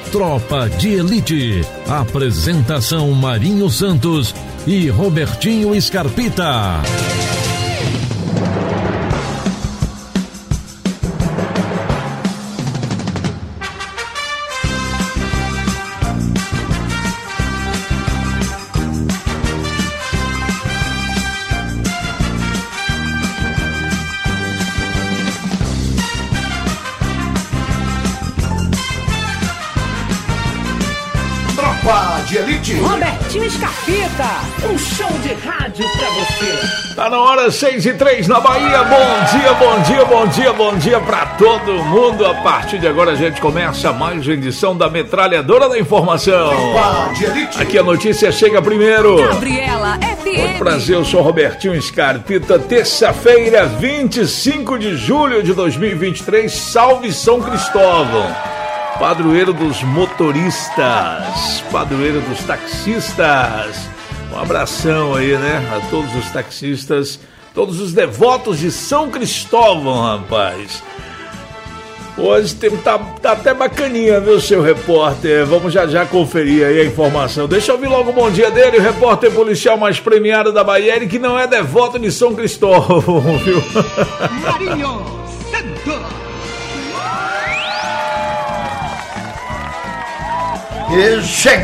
Tropa de Elite. Apresentação Marinho Santos e Robertinho Scarpita. De Elite. Robertinho Scarpita, um show de rádio pra você. Tá na hora, 6:03 na Bahia. Bom dia, bom dia, bom dia, bom dia pra todo mundo. A partir de agora a gente começa mais uma edição da Metralhadora da Informação. De Elite. Aqui a notícia chega primeiro. Gabriela FM. Muito prazer, eu sou Robertinho Scarpita. Terça-feira, 25 de julho de 2023. Salve São Cristóvão. Padroeiro dos motoristas, padroeiro dos taxistas. Um abração aí, né, a todos os taxistas, todos os devotos de São Cristóvão, rapaz. Hoje tá até bacaninha, viu, seu repórter? Vamos já conferir aí a informação. Deixa eu ouvir logo o bom dia dele, o repórter policial mais premiado da Bahia, ele que não é devoto de São Cristóvão, viu? Marinho Santos. E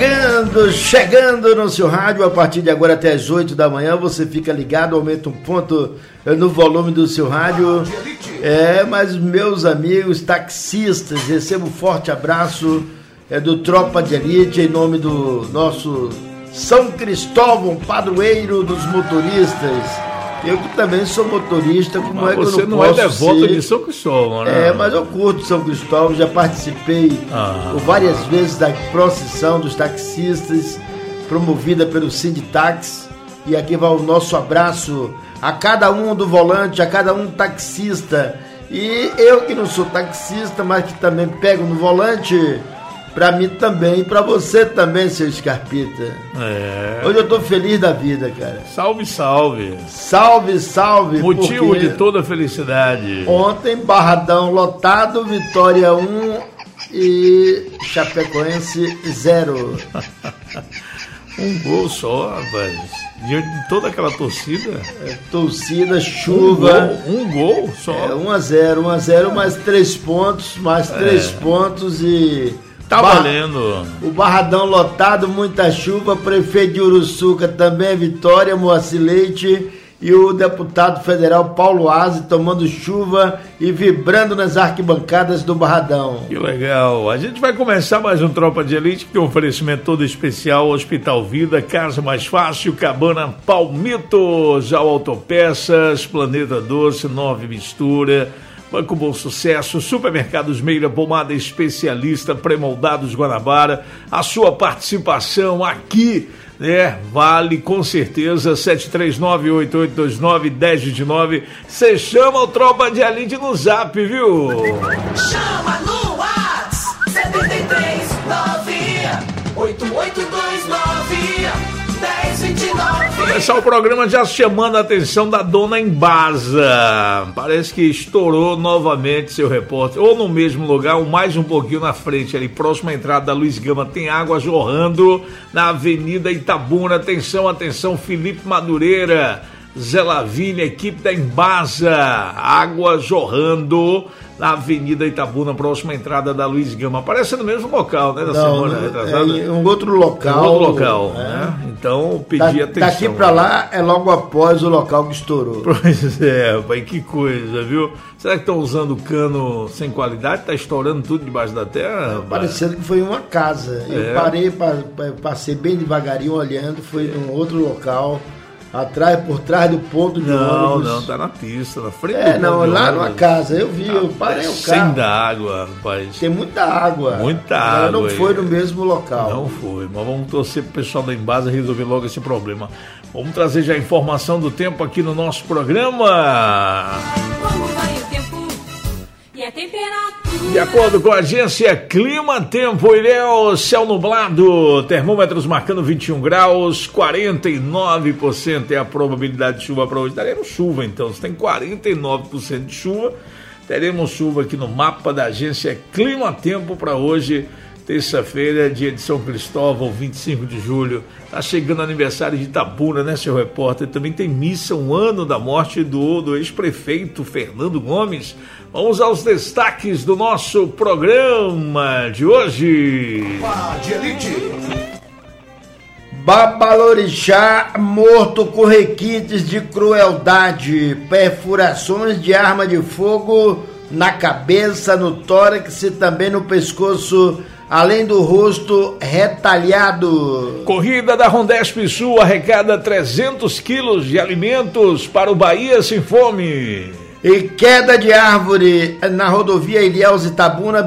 chegando no seu rádio, a partir de agora até as 8 da manhã, você fica ligado, aumenta um ponto no volume do seu rádio. Mas meus amigos taxistas, recebo um forte abraço do Tropa de Elite, em nome do nosso São Cristóvão, padroeiro dos motoristas. Eu que também sou motorista, como mas é que você eu não posso é devoto ser... de São Cristóvão, né? Mas eu curto São Cristóvão, já participei por várias vezes da procissão dos taxistas, promovida pelo Sinditax. E aqui vai o nosso abraço a cada um do volante, a cada um taxista. E eu que não sou taxista, mas que também pego no volante, pra mim também, pra você também, seu Scarpita. Hoje eu tô feliz da vida, cara. Salve, salve. Salve, salve. Motivo de toda felicidade. Ontem, Barradão lotado, Vitória 1 e Chapecoense 0. Um gol só, rapaz. Diante de toda aquela torcida. Torcida, chuva. Um gol só. 1-0, mais 3 pontos, pontos e... Tá valendo. O Barradão lotado, muita chuva. Prefeito de Uruçuca também, Vitória, Moacir Leite. E o deputado federal Paulo Aze tomando chuva e vibrando nas arquibancadas do Barradão. Que legal. A gente vai começar mais um Tropa de Elite, que tem um oferecimento todo especial. Hospital Vida, Casa Mais Fácil, Cabana Palmito, Jau Autopeças, Planeta Doce, Nove Mistura, Banco Bom Sucesso, Supermercados Meira, Pomada Especialista, Premoldados Guanabara. A sua participação aqui, né, vale com certeza. 739-8829-1029. Você chama o Tropa de Elite no Zap, viu? Chama no WhatsApp 739-8829-1029. Começar o programa já chamando a atenção da dona Embasa. Parece que estourou novamente, seu repórter, ou no mesmo lugar, ou mais um pouquinho na frente, ali próximo à entrada da Luiz Gama. Tem água jorrando na Avenida Itabuna. Atenção, atenção, Felipe Madureira, Zé Lavínia, equipe da Embasa. Água jorrando na Avenida Itabuna, próxima à entrada da Luiz Gama. Parece no mesmo local, né? Da semana retrasada. É em um outro local. Né? Então, pedir atenção. Daqui pra lá é logo após o local que estourou. Pois é, pai, que coisa, viu? Será que estão usando cano sem qualidade? Tá estourando tudo debaixo da terra? Parecendo que foi uma casa. Eu passei bem devagarinho olhando, foi num outro local. Por trás do ponto de ônibus. Não, tá na pista, na frente do ponto de lá ônibus. numa casa, eu vi, eu parei o carro. Sem água, rapaz. Tem muita água. Muita água. Não foi no mesmo local. Não foi, mas vamos torcer pro pessoal da Embasa resolver logo esse problema. Vamos trazer já a informação do tempo aqui no nosso programa. Como vai o tempo e a temperatura? De acordo com a agência Clima Tempo Ilhéus, céu nublado, termômetros marcando 21 graus, 49% é a probabilidade de chuva para hoje. Daremos chuva então, se tem 49% de chuva, teremos chuva aqui no mapa da agência Clima Tempo para hoje, Terça-feira, dia de São Cristóvão, 25 de julho. Tá chegando o aniversário de Itabuna, né, seu repórter? Também tem missa, um ano da morte do ex-prefeito Fernando Gomes. Vamos aos destaques do nosso programa de hoje. Tropa de Elite. Babalorixá morto com requintes de crueldade, perfurações de arma de fogo na cabeça, no tórax e também no pescoço, além do rosto retalhado. Corrida da Rondesp Sul arrecada 300 quilos de alimentos para o Bahia Sem Fome. E queda de árvore na rodovia Ilhéus Itabuna,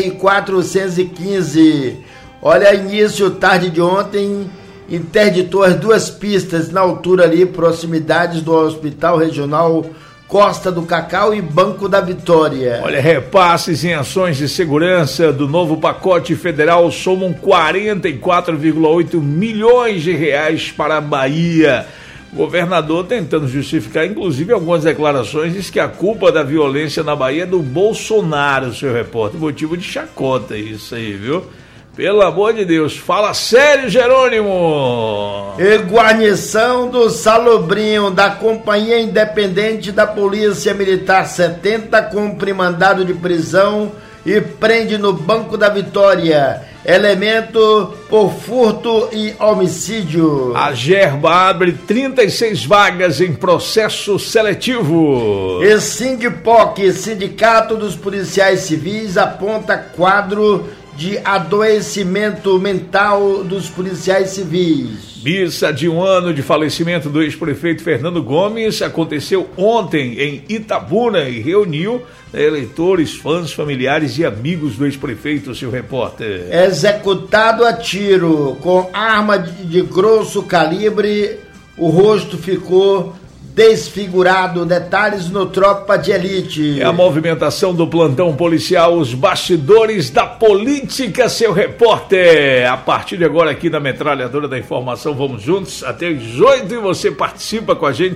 BR-415. Olha, início tarde de ontem, interditou as duas pistas na altura ali, proximidades do Hospital Regional Costa do Cacau e Banco da Vitória. Olha, repasses em ações de segurança do novo pacote federal somam 44,8 milhões de reais para a Bahia. O governador tentando justificar, inclusive, algumas declarações, diz que a culpa da violência na Bahia é do Bolsonaro, seu repórter. Motivo de chacota isso aí, viu? Pelo amor de Deus, fala sério, Jerônimo! E guarnição do Salobrinho, da Companhia Independente da Polícia Militar 70, cumpre mandado de prisão e prende no Banco da Vitória elemento por furto e homicídio. A Gerba abre 36 vagas em processo seletivo. E Sindipoc, Sindicato dos Policiais Civis, aponta quadro de adoecimento mental dos policiais civis. Missa de um ano de falecimento do ex-prefeito Fernando Gomes aconteceu ontem em Itabuna e reuniu eleitores, fãs, familiares e amigos do ex-prefeito, seu repórter. Executado a tiro com arma de grosso calibre, o rosto ficou desfigurado. Detalhes no Tropa de Elite. É a movimentação do plantão policial, os bastidores da política, seu repórter. A partir de agora aqui na Metralhadora da Informação, vamos juntos até as 8 e você participa com a gente,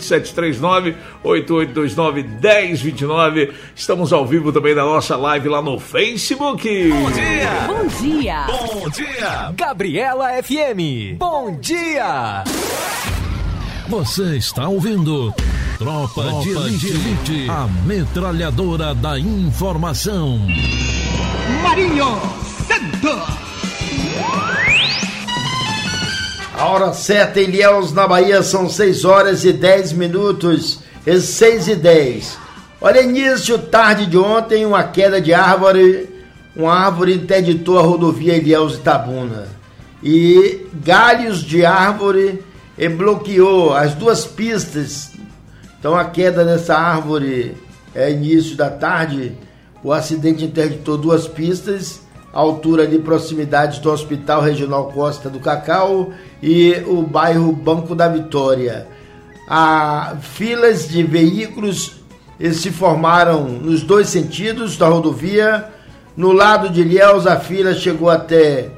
739-8829-1029. Estamos ao vivo também na nossa live lá no Facebook. Bom dia! Bom dia! Bom dia! Gabriela FM. Bom dia! Você está ouvindo Tropa de Elite, a metralhadora da informação. Marinho Santos. A hora certa em Ilhéus, na Bahia, são 6 horas e 10 minutos, 6:10. Olha, início tarde de ontem, uma queda de árvore, uma árvore interditou a rodovia Ilhéus Itabuna. E galhos de árvore bloqueou as duas pistas. Então a queda dessa árvore é início da tarde. O acidente interditou duas pistas, à altura de proximidades do Hospital Regional Costa do Cacau e o bairro Banco da Vitória. Filas de veículos se formaram nos dois sentidos da rodovia. No lado de Ilhéus, a fila chegou até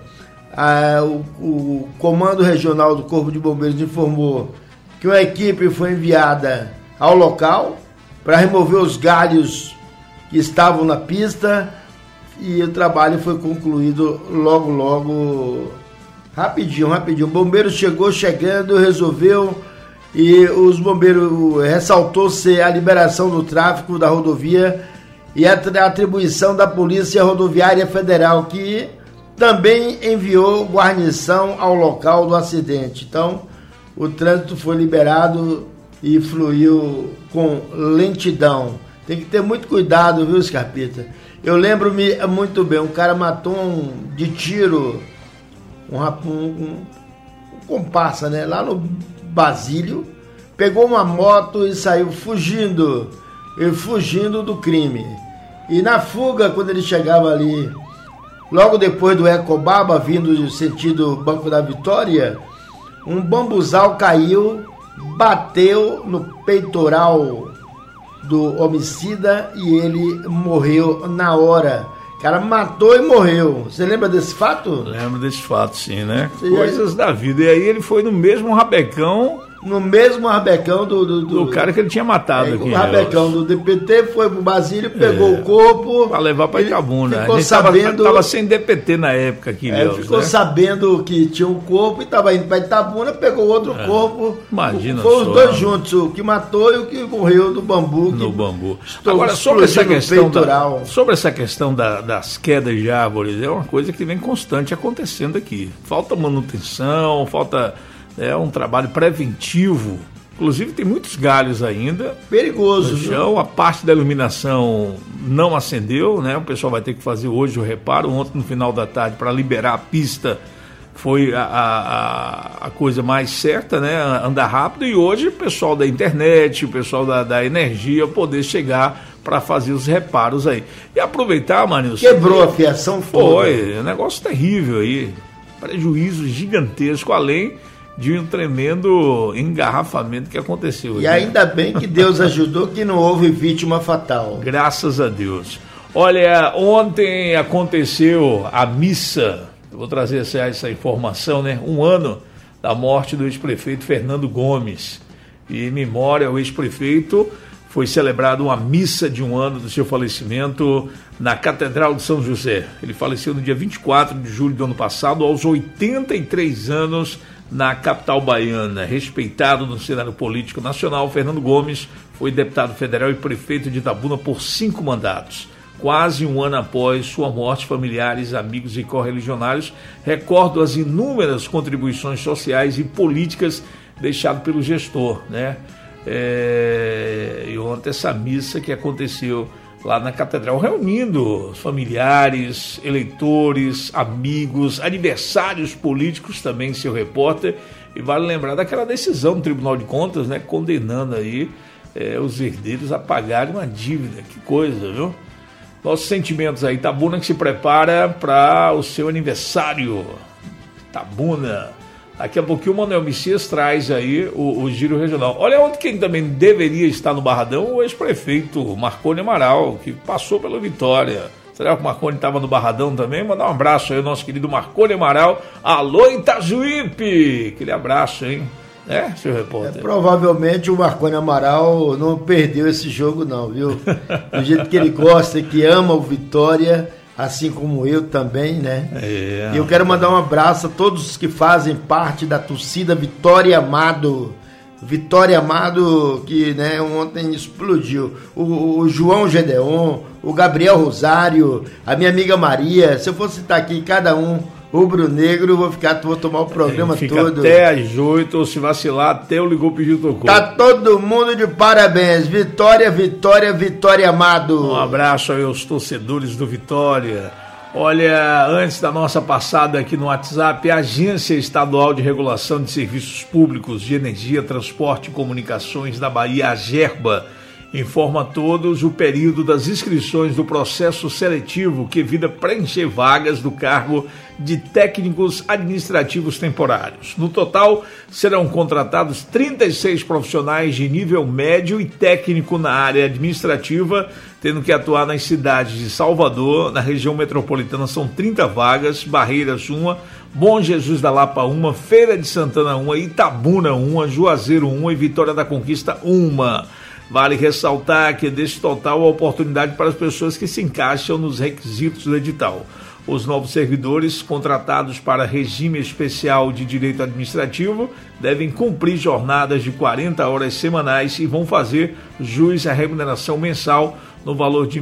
o Comando Regional do Corpo de Bombeiros informou que uma equipe foi enviada ao local para remover os galhos que estavam na pista e o trabalho foi concluído logo, rapidinho. O bombeiro chegando, resolveu, e os bombeiros ressaltou-se a liberação do tráfego da rodovia e a atribuição da Polícia Rodoviária Federal, que também enviou guarnição ao local do acidente. Então, o trânsito foi liberado e fluiu com lentidão. Tem que ter muito cuidado, viu, Scarpita? Eu lembro-me muito bem, um cara matou de tiro um comparsa, né? Lá no Basílio, pegou uma moto e saiu fugindo do crime. E na fuga, quando ele chegava ali, logo depois do Ecobaba, vindo no sentido Banco da Vitória, um bambuzal caiu, bateu no peitoral do homicida e ele morreu na hora. O cara matou e morreu. Você lembra desse fato? Lembro desse fato, sim, né? Coisas da vida. E aí ele foi no mesmo rabecão no mesmo rabecão do cara que ele tinha matado aqui. O rabecão do DPT foi pro Basílio, pegou o corpo. Pra levar pra Itabuna. Ficou sabendo. Tava sem DPT na época aqui, ficou sabendo que tinha um corpo e tava indo pra Itabuna, pegou outro corpo. Imagina. Foi os dois juntos, o que matou e o que morreu do bambu. No bambu. Agora, sobre essa questão das quedas de árvores, é uma coisa que vem constante acontecendo aqui. Falta manutenção, falta um trabalho preventivo. Inclusive tem muitos galhos ainda. Perigoso. No chão, a parte da iluminação não acendeu, né? O pessoal vai ter que fazer hoje o reparo. Ontem, no final da tarde, para liberar a pista, foi a coisa mais certa, né? Andar rápido. E hoje o pessoal da internet, o pessoal da energia poder chegar para fazer os reparos aí. E aproveitar, Manilson. Quebrou a fiação toda. Foi, um negócio terrível aí. Prejuízo gigantesco, além de um tremendo engarrafamento que aconteceu. E ainda bem que Deus ajudou que não houve vítima fatal. Graças a Deus. Olha, ontem aconteceu a missa, eu vou trazer essa informação, né? 1 ano da morte do ex-prefeito Fernando Gomes. E em memória ao ex-prefeito foi celebrada uma missa de 1 ano do seu falecimento na Catedral de São José. Ele faleceu no dia 24 de julho do ano passado, aos 83 anos, na capital baiana. Respeitado no cenário político nacional, Fernando Gomes foi deputado federal e prefeito de Itabuna por 5 mandatos. Quase 1 ano após sua morte, familiares, amigos e correligionários recordam as inúmeras contribuições sociais e políticas deixadas pelo gestor, né? E ontem essa missa que aconteceu lá na Catedral, reunindo familiares, eleitores, amigos, adversários políticos também, seu repórter. E vale lembrar daquela decisão do Tribunal de Contas, né, condenando aí os herdeiros a pagarem uma dívida. Que coisa, viu? Nossos sentimentos aí. Itabuna que se prepara para o seu aniversário. Itabuna. Daqui a pouquinho o Manuel Messias traz aí o giro regional. Olha onde quem também deveria estar no Barradão, o ex-prefeito Marconi Amaral, que passou pela Vitória. Será que o Marconi estava no Barradão também? Mandar um abraço aí ao nosso querido Marconi Amaral. Alô, Itajuípe! Aquele abraço, hein? Seu repórter? Provavelmente o Marconi Amaral não perdeu esse jogo não, viu? Do jeito que ele gosta, que ama o Vitória, assim como eu também, né? E eu quero mandar um abraço a todos os que fazem parte da torcida Vitória Amado. Vitória Amado, que, né, ontem explodiu. O João Gedeon, o Gabriel Rosário, a minha amiga Maria. Se eu for citar aqui cada um, rubro-negro, vou tomar o programa todo. Até às 8, ou se vacilar, até o Ligou Pediu Tocou. Tá todo mundo de parabéns. Vitória, Vitória, Vitória Amado. Um abraço aí aos torcedores do Vitória. Olha, antes da nossa passada aqui no WhatsApp, a Agência Estadual de Regulação de Serviços Públicos de Energia, Transporte e Comunicações da Bahia, AGERBA, informa a todos o período das inscrições do processo seletivo que visa preencher vagas do cargo de técnicos administrativos temporários. No total, serão contratados 36 profissionais de nível médio e técnico na área administrativa, tendo que atuar nas cidades de Salvador, na região metropolitana são 30 vagas, Barreiras 1, Bom Jesus da Lapa 1, Feira de Santana 1, Itabuna 1, Juazeiro 1 e Vitória da Conquista 1. Vale ressaltar que desse total a oportunidade para as pessoas que se encaixam nos requisitos do edital. Os novos servidores contratados para regime especial de direito administrativo devem cumprir jornadas de 40 horas semanais e vão fazer jus à remuneração mensal no valor de R$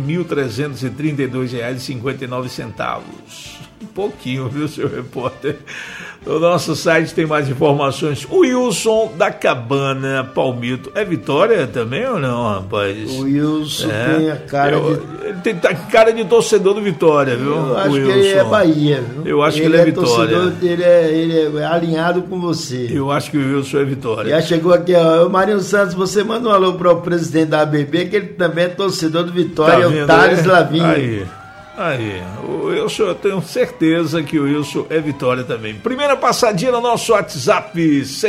1.332,59. Um pouquinho, viu, seu repórter? No nosso site tem mais informações. O Wilson da Cabana Palmito. É Vitória também ou não, rapaz? O Wilson tem a cara Ele tem cara de torcedor do Vitória, viu? Eu acho que ele é Bahia, viu? Eu acho que ele é Vitória. Ele é alinhado com você. Eu acho que o Wilson é Vitória. Já chegou aqui, ó. O Marinho Santos, você manda um alô para o presidente da ABB, que ele também é torcedor do Vitória, tá o Thales Lavinho. Aí. Aí, o Wilson, eu tenho certeza que o Wilson é vitória também. Primeira passadinha no nosso WhatsApp,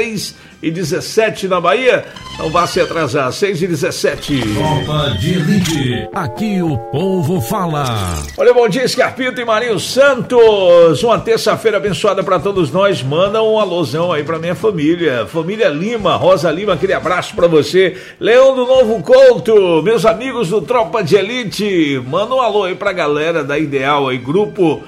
6h17 na Bahia. Não vá se atrasar, 6h17. Tropa de Elite, aqui o povo fala. Olha, bom dia, Scarpito e Marinho Santos. Uma terça-feira abençoada para todos nós. Manda um alôzão aí pra minha família. Família Lima, Rosa Lima, aquele abraço pra você. Leão do Novo Couto, meus amigos do Tropa de Elite. Manda um alô aí pra galera da Ideal aí, grupo.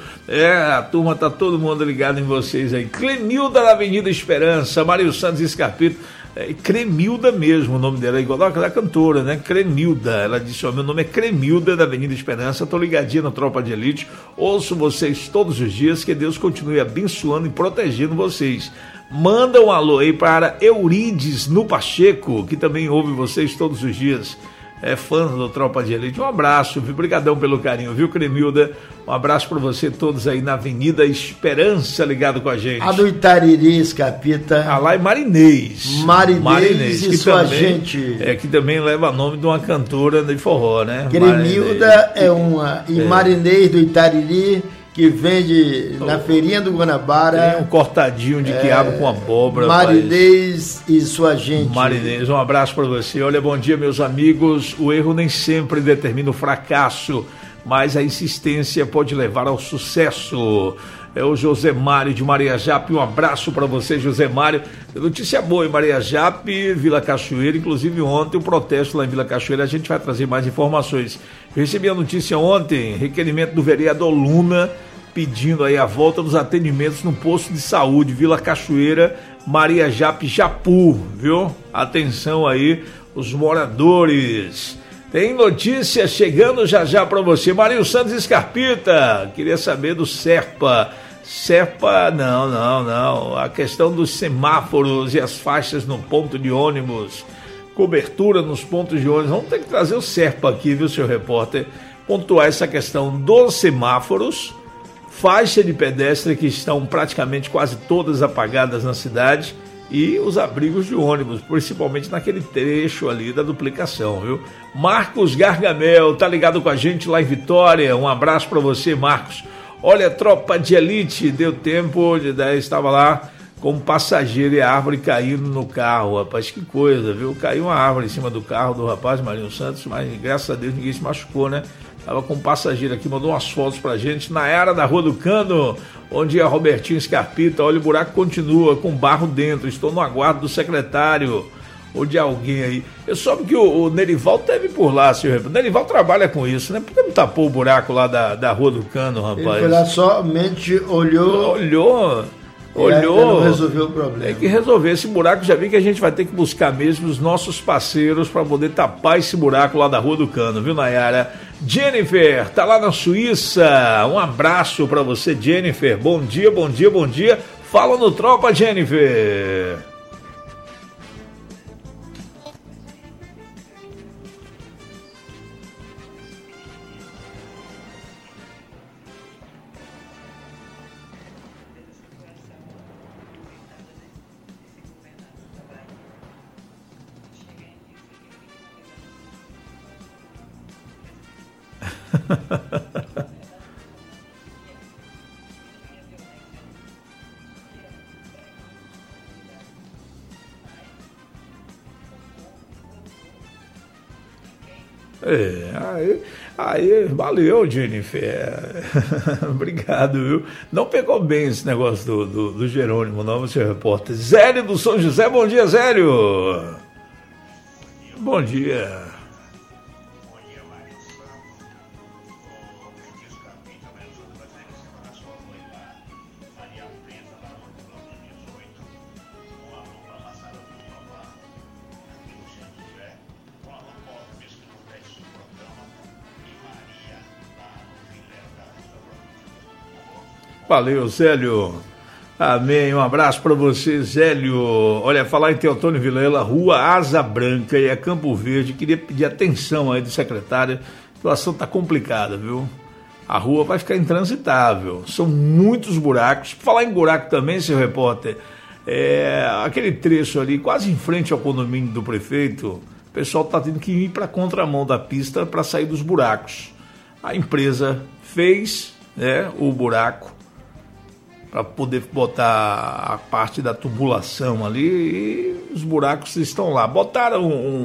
A turma tá todo mundo ligado em vocês aí. Clemilda da Avenida Esperança, Marinho Santos e Scarpito. Cremilda mesmo, o nome dela é igual da cantora, né? Cremilda, ela disse, meu nome é Cremilda da Avenida Esperança, tô ligadinha na Tropa de Elite, ouço vocês todos os dias, que Deus continue abençoando e protegendo vocês. Manda um alô aí para Eurides no Pacheco, que também ouve vocês todos os dias, é fã do Tropa de Elite. Um abraço, viu? Obrigadão pelo carinho, viu, Cremilda? Um abraço para você todos aí na Avenida Esperança, ligado com a gente. A do Itariri, Scarpita. Lá é Marinês. Marinês e sua também, gente. Que também leva nome de uma cantora de forró, né? Cremilda é uma. E Marinês do Itariri, que vende na feirinha do Guanabara. Tem um cortadinho de quiabo com abóbora. Marinês e sua gente. Marinês, um abraço para você. Olha, bom dia, meus amigos. O erro nem sempre determina o fracasso, mas a insistência pode levar ao sucesso. É o José Mário de Maria Jape. Um abraço para você, José Mário. Notícia boa em Maria Jape, Vila Cachoeira. Inclusive ontem o protesto lá em Vila Cachoeira. A gente vai trazer mais informações. Eu recebi a notícia ontem, requerimento do vereador Luna, pedindo aí a volta dos atendimentos no posto de saúde Vila Cachoeira, Maria Jape, Japu, viu? Atenção aí, os moradores. Tem notícia chegando já para você. Marinho Santos e Scarpita, queria saber do Serpa. Serpa, não. A questão dos semáforos e as faixas no ponto de ônibus, cobertura nos pontos de ônibus. Vamos ter que trazer o Serpa aqui, viu, seu repórter? Pontuar essa questão dos semáforos, faixa de pedestre que estão praticamente quase todas apagadas na cidade e os abrigos de ônibus, principalmente naquele trecho ali da duplicação, viu? Marcos Gargamel, tá ligado com a gente lá em Vitória, um abraço para você, Marcos. Olha, Tropa de Elite, deu tempo, estava lá com um passageiro e a árvore caindo no carro, rapaz, que coisa, viu? Caiu uma árvore em cima do carro do rapaz, Marinho Santos, mas graças a Deus ninguém se machucou, né? Tava com um passageiro aqui, mandou umas fotos pra gente, na área da Rua do Cano, onde a Robertinho Scarpita, olha, o buraco continua, com barro dentro, estou no aguardo do secretário, ou de alguém aí. Eu soube que o Nerival teve por lá, senhor repórter. O Nerival trabalha com isso, né? Por que não tapou o buraco lá da Rua do Cano, rapaz? Ele foi lá, somente olhou... Não resolveu o problema. Tem que resolver esse buraco. Já vi que a gente vai ter que buscar mesmo os nossos parceiros para poder tapar esse buraco lá da Rua do Cano, viu, Nayara? Jennifer, tá lá na Suíça. Um abraço para você, Jennifer. Bom dia. Fala no Tropa, Jennifer. Aí, valeu, Jennifer. Obrigado, viu? Não pegou bem esse negócio do Jerônimo, não, seu repórter. Zélio do São José, bom dia, Zélio. Bom dia. Valeu, Zélio. Amém. Um abraço para você, Zélio. Olha, falar em Teotônio Vilela, Rua Asa Branca e a Campo Verde, queria pedir atenção aí do secretário. A situação tá complicada, viu? A rua vai ficar intransitável. São muitos buracos. Por falar em buraco também, seu repórter, aquele trecho ali, quase em frente ao condomínio do prefeito, o pessoal tá tendo que ir para a contramão da pista para sair dos buracos. A empresa fez, né, o buraco para poder botar a parte da tubulação ali e os buracos estão lá. Botaram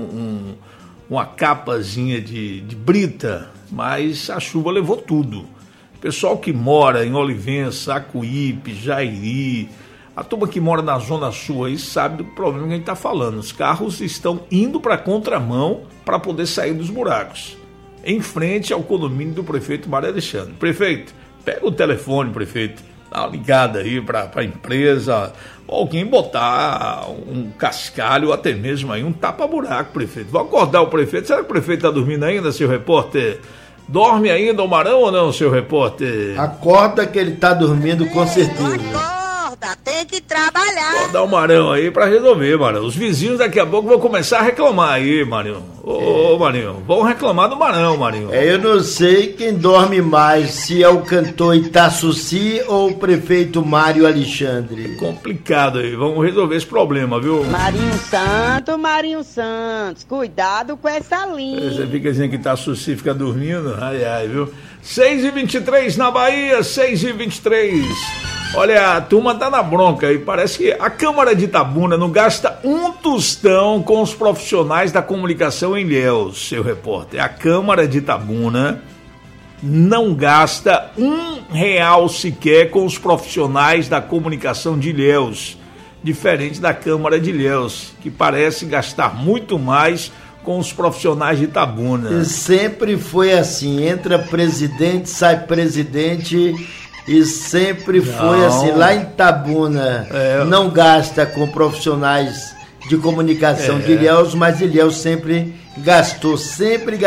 uma capazinha de brita, mas a chuva levou tudo. O pessoal que mora em Olivença, Acuípe, Jairi, a turma que mora na Zona Sul aí sabe do problema que a gente está falando. Os carros estão indo para a contramão para poder sair dos buracos, em frente ao condomínio do prefeito Mário Alexandre. Prefeito, pega o telefone, prefeito, dá uma ligada aí para a empresa, ou alguém botar um cascalho, ou até mesmo aí um tapa-buraco, prefeito. Vou acordar o prefeito. Será que o prefeito está dormindo ainda, seu repórter? Dorme ainda o Marão ou não, seu repórter? Acorda que ele está dormindo com certeza. Tem que trabalhar. Vou dar um Marão aí pra resolver, Marão. Os vizinhos daqui a pouco vão começar a reclamar aí, Marinho. Ô, Marinho, vão reclamar do Marão, Marinho. Eu não sei quem dorme mais, se é o cantor Itaçuci ou o prefeito Mário Alexandre. Complicado aí, vamos resolver esse problema, viu? Marinho Santos, cuidado com essa linha. Você fica dizendo que Itaçuci fica dormindo? Ai, viu? 6h23 na Bahia, 6h23. Olha, a turma tá na bronca e parece que a Câmara de Itabuna não gasta um tostão com os profissionais da comunicação em Ilhéus, seu repórter. A Câmara de Itabuna não gasta R$1 sequer com os profissionais da comunicação de Ilhéus, diferente da Câmara de Ilhéus, que parece gastar muito mais com os profissionais de Itabuna. E sempre foi assim, entra presidente, sai presidente... E sempre foi assim, lá em Itabuna não gasta com profissionais de comunicação de Ilhéus, mas Ilhéus sempre gastou. Sempre.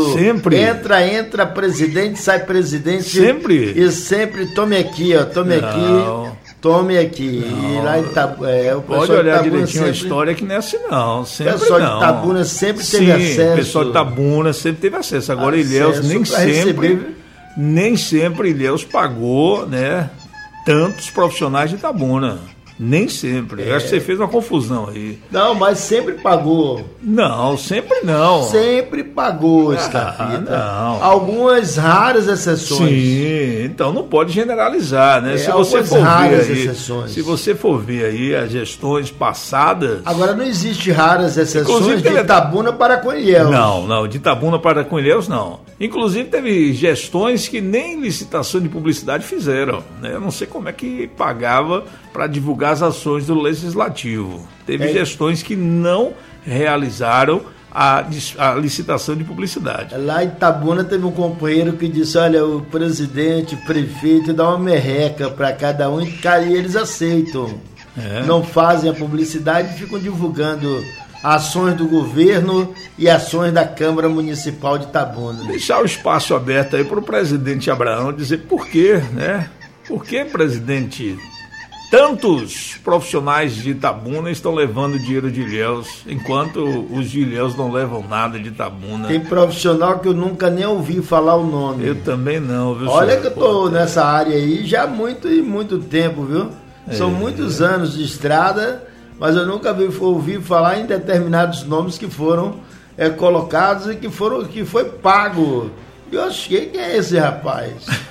Entra presidente, sai presidente. Sempre? E sempre, tome aqui. E lá em Itabuna, o pessoal pode olhar direitinho sempre, a história que não é assim não. Sempre o pessoal não. de Itabuna sempre teve acesso. O pessoal de Itabuna sempre teve acesso. Agora Ilhéus nem sempre Ilhéus pagou, né, tantos profissionais de Itabuna. Nem sempre. Eu acho que você fez uma confusão aí. Não, mas sempre pagou. Não, sempre não. Sempre pagou, Scarpita. Não. Algumas raras exceções. Sim, então não pode generalizar, né? Se você for ver aí as gestões passadas... Agora não existe raras exceções de Itabuna para com Ilhéus. Não, de Itabuna para com Ilhéus não. Inclusive teve gestões que nem licitação de publicidade fizeram, né? Eu não sei como é que pagava para divulgar as ações do Legislativo. Teve gestões que não realizaram a licitação de publicidade. Lá em Itabuna teve um companheiro que disse, olha, o presidente, o prefeito dá uma merreca para cada um e eles aceitam. Não fazem a publicidade e ficam divulgando ações do governo e ações da Câmara Municipal de Itabuna. Deixar o espaço aberto aí para o presidente Abraão dizer por quê, né? Por que, presidente, tantos profissionais de Itabuna estão levando dinheiro de Ilhéus, enquanto os de Ilhéus não levam nada de Itabuna? Tem profissional que eu nunca nem ouvi falar o nome. Eu também não, viu? Olha que eu tô nessa área aí já há muito tempo, viu? São muitos anos de estrada, mas eu nunca ouvi falar em determinados nomes que foram colocados e que foi pago. Eu achei, quem é esse rapaz?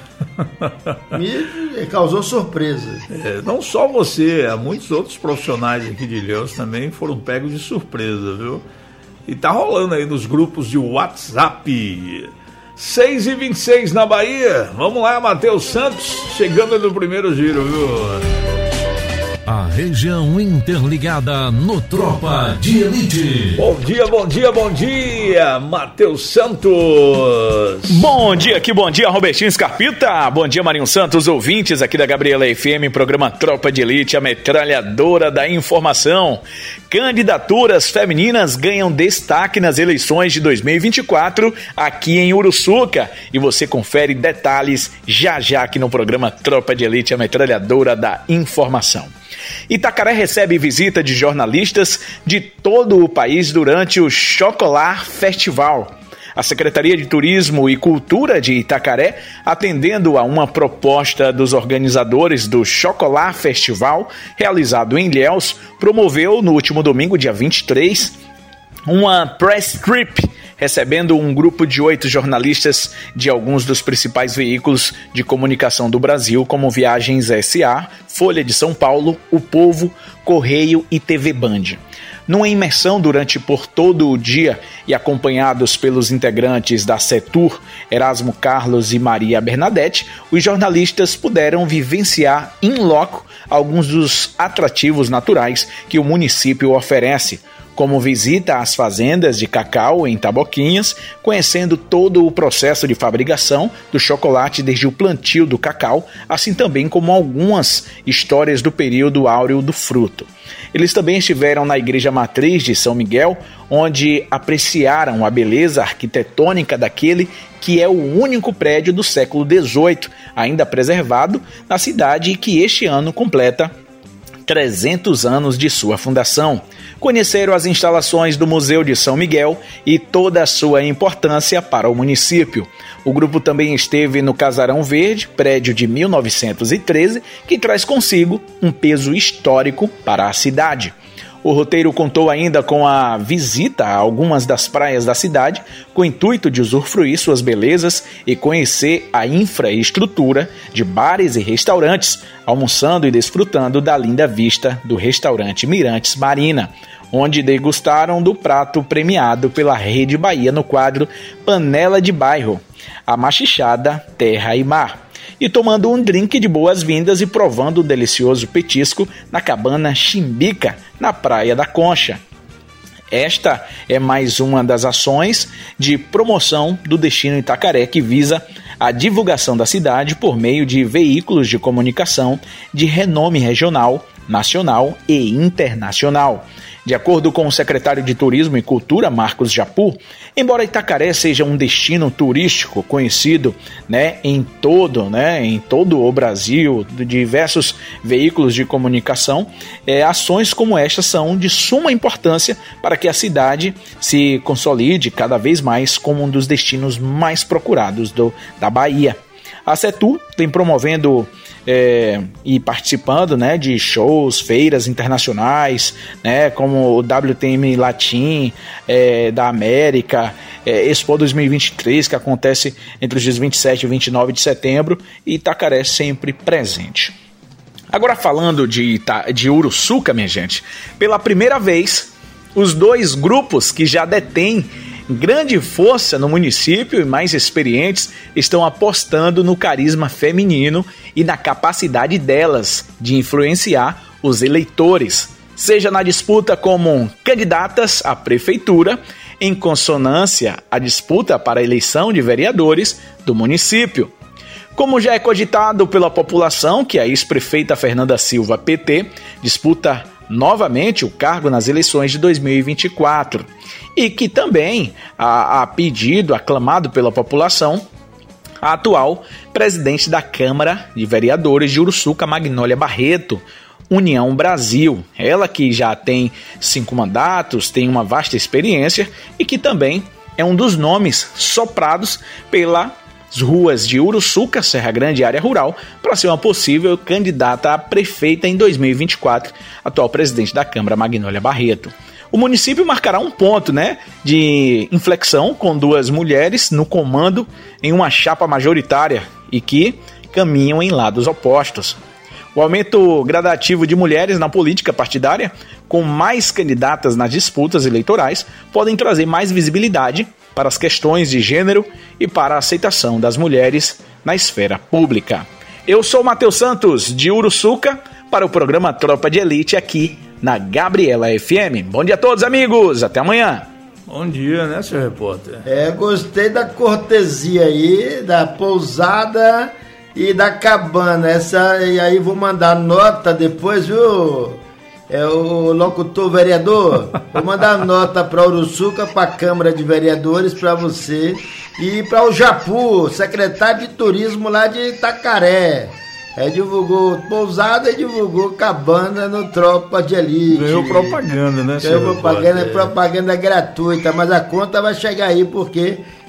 Me causou surpresa. Não só você, há muitos outros profissionais aqui de Ilhéus também foram pegos de surpresa, viu? E tá rolando aí nos grupos de WhatsApp. 6h26 na Bahia. Vamos lá, Matheus Santos chegando no primeiro giro, viu? A região interligada no Tropa de Elite. Bom dia, Matheus Santos. Bom dia, Robertinho Scarpita. Bom dia, Marinho Santos, ouvintes aqui da Gabriela FM, programa Tropa de Elite, a metralhadora da informação. Candidaturas femininas ganham destaque nas eleições de 2024 aqui em Uruçuca. E você confere detalhes já aqui no programa Tropa de Elite, a metralhadora da informação. Itacaré recebe visita de jornalistas de todo o país durante o Chocolar Festival. A Secretaria de Turismo e Cultura de Itacaré, atendendo a uma proposta dos organizadores do Chocolar Festival, realizado em Ilhéus, promoveu no último domingo, dia 23, uma press trip recebendo um grupo de 8 jornalistas de alguns dos principais veículos de comunicação do Brasil, como Viagens SA, Folha de São Paulo, O Povo, Correio e TV Band. Numa imersão por todo o dia e acompanhados pelos integrantes da Setur, Erasmo Carlos e Maria Bernadette, os jornalistas puderam vivenciar in loco alguns dos atrativos naturais que o município oferece, como visita às fazendas de cacau em Taboquinhas, conhecendo todo o processo de fabricação do chocolate desde o plantio do cacau, assim também como algumas histórias do período áureo do fruto. Eles também estiveram na Igreja Matriz de São Miguel, onde apreciaram a beleza arquitetônica daquele que é o único prédio do século XVIII, ainda preservado na cidade e que este ano completa 300 anos de sua fundação. Conheceram as instalações do Museu de São Miguel e toda a sua importância para o município. O grupo também esteve no Casarão Verde, prédio de 1913, que traz consigo um peso histórico para a cidade. O roteiro contou ainda com a visita a algumas das praias da cidade, com o intuito de usufruir suas belezas e conhecer a infraestrutura de bares e restaurantes, almoçando e desfrutando da linda vista do restaurante Mirantes Marina, onde degustaram do prato premiado pela Rede Bahia no quadro Panela de Bairro, a machichada Terra e Mar, e tomando um drink de boas-vindas e provando o delicioso petisco na cabana Chimbica, na Praia da Concha. Esta é mais uma das ações de promoção do Destino Itacaré, que visa a divulgação da cidade por meio de veículos de comunicação de renome regional, nacional e internacional. De acordo com o secretário de Turismo e Cultura, Marcos Japu, embora Itacaré seja um destino turístico conhecido em todo o Brasil, de diversos veículos de comunicação, ações como estas são de suma importância para que a cidade se consolide cada vez mais como um dos destinos mais procurados da Bahia. A Setur vem promovendo e participando de shows, feiras internacionais, como o WTM Latim da América, Expo 2023, que acontece entre os dias 27 e 29 de setembro, e Itacaré sempre presente. Agora falando de Uruçuca, minha gente, pela primeira vez, os dois grupos que já detêm grande força no município e mais experientes estão apostando no carisma feminino e na capacidade delas de influenciar os eleitores, seja na disputa como candidatas à prefeitura, em consonância à disputa para a eleição de vereadores do município. Como já é cogitado pela população que a ex-prefeita Fernanda Silva, PT, disputa novamente o cargo nas eleições de 2024 e que também, a pedido, aclamado pela população, a atual presidente da Câmara de Vereadores de Uruçuca, Magnólia Barreto, União Brasil, ela que já tem 5 mandatos, tem uma vasta experiência e que também é um dos nomes soprados pelas ruas de Uruçuca, Serra Grande e área rural, para ser uma possível candidata a prefeita em 2024, atual presidente da Câmara, Magnólia Barreto. O município marcará um ponto de inflexão com 2 mulheres no comando em uma chapa majoritária e que caminham em lados opostos. O aumento gradativo de mulheres na política partidária, com mais candidatas nas disputas eleitorais, podem trazer mais visibilidade para as questões de gênero e para a aceitação das mulheres na esfera pública. Eu sou Matheus Santos, de Uruçuca, para o programa Tropa de Elite, aqui na Gabriela FM. Bom dia a todos, amigos. Até amanhã. Bom dia, né, senhor repórter? Gostei da cortesia aí, da pousada e da cabana. E aí vou mandar nota depois, viu? O locutor vereador, vou mandar nota para Uruçuca, para a Câmara de Vereadores, para você e para o Japu, secretário de Turismo lá de Itacaré. Divulgou pousada e divulgou cabana no Tropa de Elite. Ganhou propaganda, né, senhor? Ganhou propaganda, propaganda gratuita, mas a conta vai chegar aí porque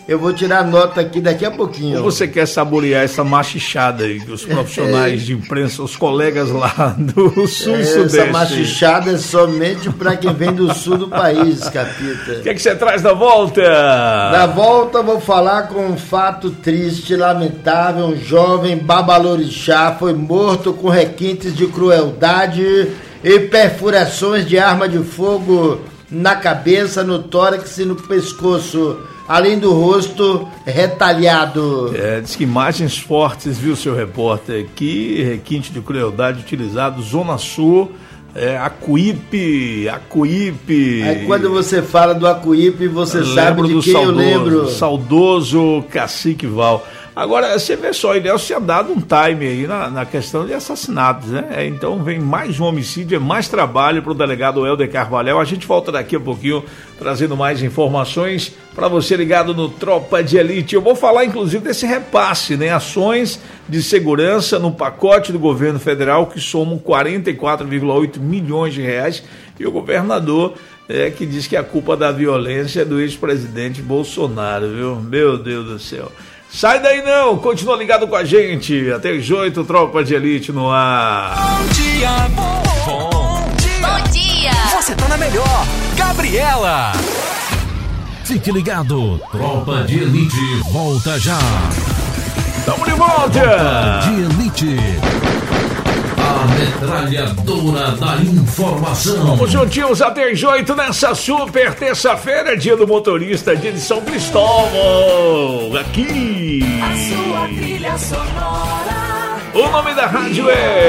Eu vou tirar nota aqui daqui a pouquinho. Ou você quer saborear essa machichada aí que os profissionais de imprensa, os colegas lá do sul e sudeste? Essa machichada é somente para quem vem do sul do país, Capita. O que é que você traz da volta? Na volta vou falar com um fato triste e lamentável. Um jovem babalorixá foi morto com requintes de crueldade e perfurações de arma de fogo na cabeça, no tórax e no pescoço, além do rosto retalhado. Diz que imagens fortes, viu, seu repórter? Que requinte de crueldade utilizado, Zona Sul, Acuípe. Aí quando você fala do Acuípe, você sabe de quem eu lembro. Saudoso Cacique Val. Agora, você vê só, Ilhéus tinha dado um time aí na questão de assassinatos, né? Então vem mais um homicídio, é mais trabalho para o delegado Helder Carvalhal. A gente volta daqui a pouquinho trazendo mais informações para você ligado no Tropa de Elite. Eu vou falar inclusive desse repasse, né? Ações de segurança no pacote do governo federal que somam 44,8 milhões de reais, e o governador que diz que a culpa da violência é do ex-presidente Bolsonaro, viu? Meu Deus do céu. Sai daí não, continua ligado com a gente. Até às 8, Tropa de Elite no ar. Bom dia, bom dia. Bom dia. Você tá na melhor, Gabriela. Fique ligado, Tropa de Elite volta já. Tamo de volta. Tropa de Elite, a metralhadora da informação. Vamos juntinhos até às 8 nessa super terça-feira, dia do motorista, dia de São Cristóvão, aqui. A sua trilha sonora. O nome da rádio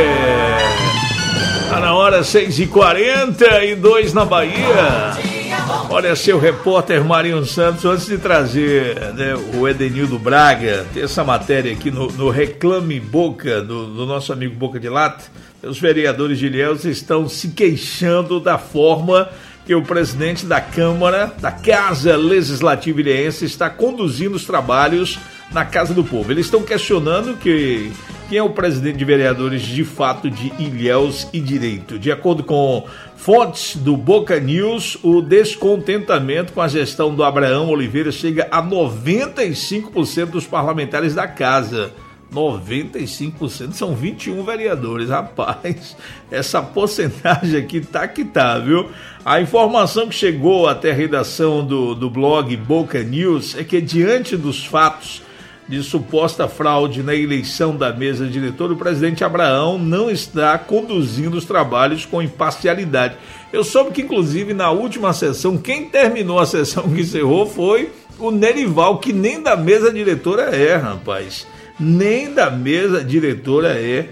tá na hora 6h42 na Bahia. Olha, seu repórter Marinho Santos, antes de trazer, né, o Edenildo Braga, tem essa matéria aqui no Reclame Boca, do nosso amigo Boca de Lata. Os vereadores de Ilhéus estão se queixando da forma que o presidente da Câmara, da Casa Legislativa Ilhéense, está conduzindo os trabalhos na Casa do Povo. Eles estão questionando quem é o presidente de vereadores de fato de Ilhéus e Direito. De acordo com fontes do Boca News, o descontentamento com a gestão do Abraão Oliveira chega a 95% dos parlamentares da casa. 95%, são 21 vereadores, rapaz, essa porcentagem aqui tá que tá, viu? A informação que chegou até a redação do blog Boca News é que, diante dos fatos de suposta fraude na eleição da mesa diretora, o presidente Abraão não está conduzindo os trabalhos com imparcialidade. Eu soube que, inclusive, na última sessão, quem terminou a sessão que encerrou foi o Nerival, que nem da mesa diretora rapaz. Nem da mesa diretora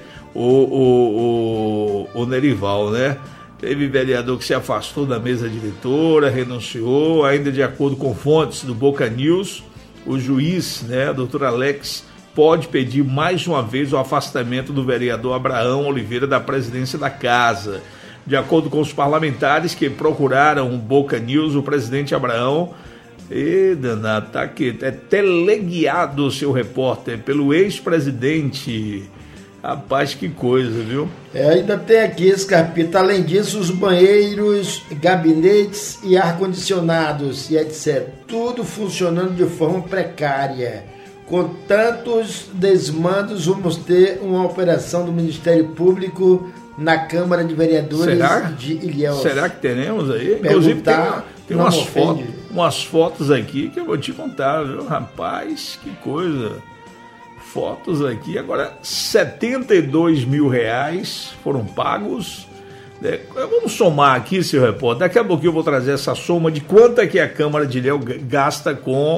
o Nerival, né? Teve vereador que se afastou da mesa diretora, renunciou, ainda de acordo com fontes do Boca News, o juiz, né, doutor Alex, pode pedir mais uma vez o afastamento do vereador Abraão Oliveira da presidência da casa. De acordo com os parlamentares que procuraram o Boca News, o presidente Abraão, danado, tá aqui, é teleguiado, seu repórter, pelo ex-presidente. Rapaz, que coisa, viu? Ainda tem aqui, Scarpita, além disso, os banheiros, gabinetes e ar-condicionados e etc. Tudo funcionando de forma precária. Com tantos desmandos, vamos ter uma operação do Ministério Público na Câmara de Vereadores de Ilhéus. Será que teremos aí? Inclusive tem umas fotos aqui que eu vou te contar, viu? Rapaz, que coisa. Fotos aqui, agora 72 mil reais foram pagos. Vamos somar aqui, seu repórter. Daqui a pouquinho eu vou trazer essa soma de quanto é que a Câmara de Ilhéus gasta com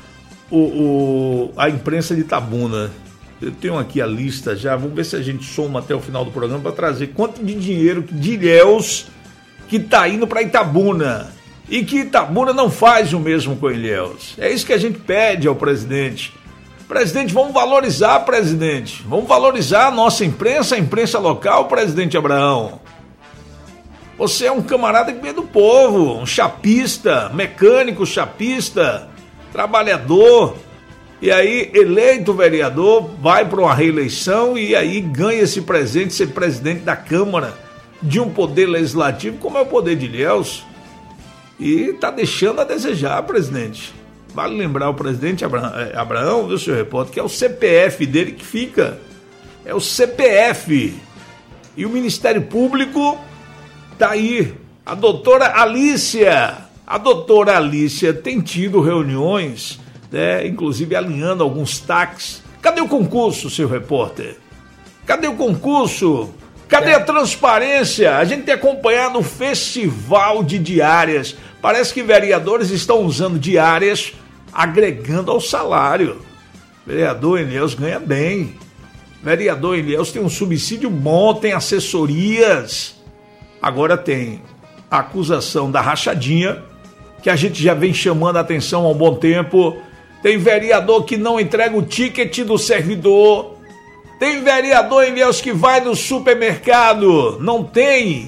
a imprensa de Itabuna. Eu tenho aqui a lista já, vamos ver se a gente soma até o final do programa para trazer quanto de dinheiro de Ilhéus que está indo para Itabuna. E que Itabuna não faz o mesmo com Ilhéus. É isso que a gente pede ao presidente. Presidente, vamos valorizar, presidente. Vamos valorizar a nossa imprensa, a imprensa local, presidente Abraão. Você é um camarada que vem do povo, um chapista, mecânico chapista, trabalhador. E aí, eleito vereador, vai para uma reeleição e aí ganha esse presente, ser presidente da Câmara de um poder legislativo, como é o poder de Ilhéus. E está deixando a desejar, presidente. vale lembrar o presidente Abraão, viu, senhor repórter, que é o CPF dele que fica. É o CPF. E o Ministério Público tá aí. A doutora Alícia tem tido reuniões, né, inclusive alinhando alguns táxis. Cadê o concurso, seu repórter? Cadê o concurso? Cadê a transparência? A gente tem acompanhado o festival de diárias. Parece que vereadores estão usando diárias agregando ao salário. Vereador Elielz ganha bem. Vereador Elielz tem um subsídio bom, tem assessorias. Agora tem a acusação da rachadinha, que a gente já vem chamando a atenção há um bom tempo. Tem vereador que não entrega o ticket do servidor. Tem vereador Elielz que vai no supermercado. Não tem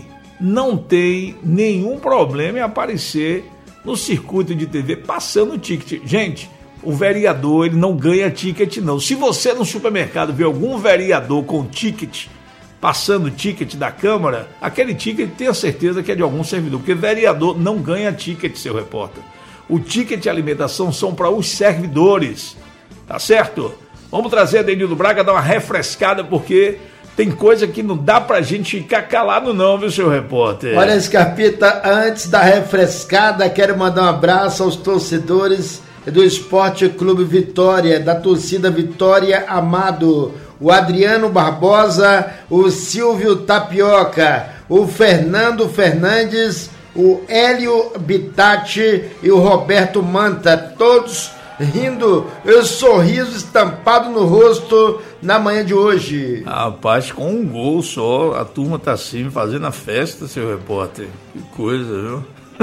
nenhum problema em aparecer no circuito de TV passando o ticket. Gente, o vereador ele não ganha ticket não. Se você no supermercado vê algum vereador com ticket, passando o ticket da Câmara, aquele ticket tenha certeza que é de algum servidor, porque vereador não ganha ticket, seu repórter. O ticket de alimentação são para os servidores, tá certo? Vamos trazer a Denildo Braga, dar uma refrescada, porque tem coisa que não dá pra gente ficar calado não, viu, seu repórter? Olha, Scarpita, antes da refrescada, quero mandar um abraço aos torcedores do Esporte Clube Vitória, da torcida Vitória Amado, o Adriano Barbosa, o Silvio Tapioca, o Fernando Fernandes, o Hélio Bitatti e o Roberto Manta, todos rindo, sorriso estampado no rosto na manhã de hoje. Rapaz, com um gol só, a turma tá assim fazendo a festa, seu repórter. Que coisa, viu?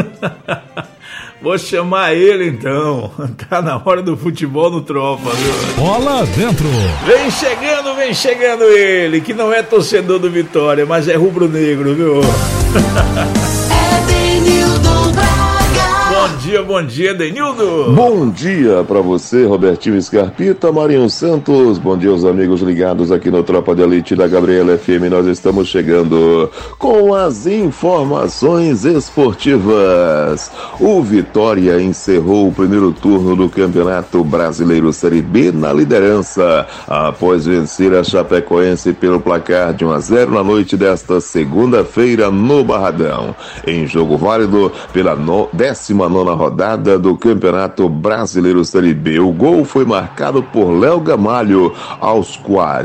Vou chamar ele então. Tá na hora do futebol no Tropa, viu? Bola dentro. Vem chegando ele, que não é torcedor do Vitória, mas é rubro-negro, viu? Bom dia, Denildo. Bom dia pra você, Robertinho Scarpita, Marinho Santos. Bom dia aos amigos ligados aqui no Tropa de Elite da Gabriela FM. Nós estamos chegando com as informações esportivas. O Vitória encerrou o primeiro turno do Campeonato Brasileiro Série B na liderança, após vencer a Chapecoense pelo placar de 1-0 na noite desta segunda-feira no Barradão, em jogo válido pela 19ª rodada do Campeonato Brasileiro Série B. O gol foi marcado por Léo Gamalho aos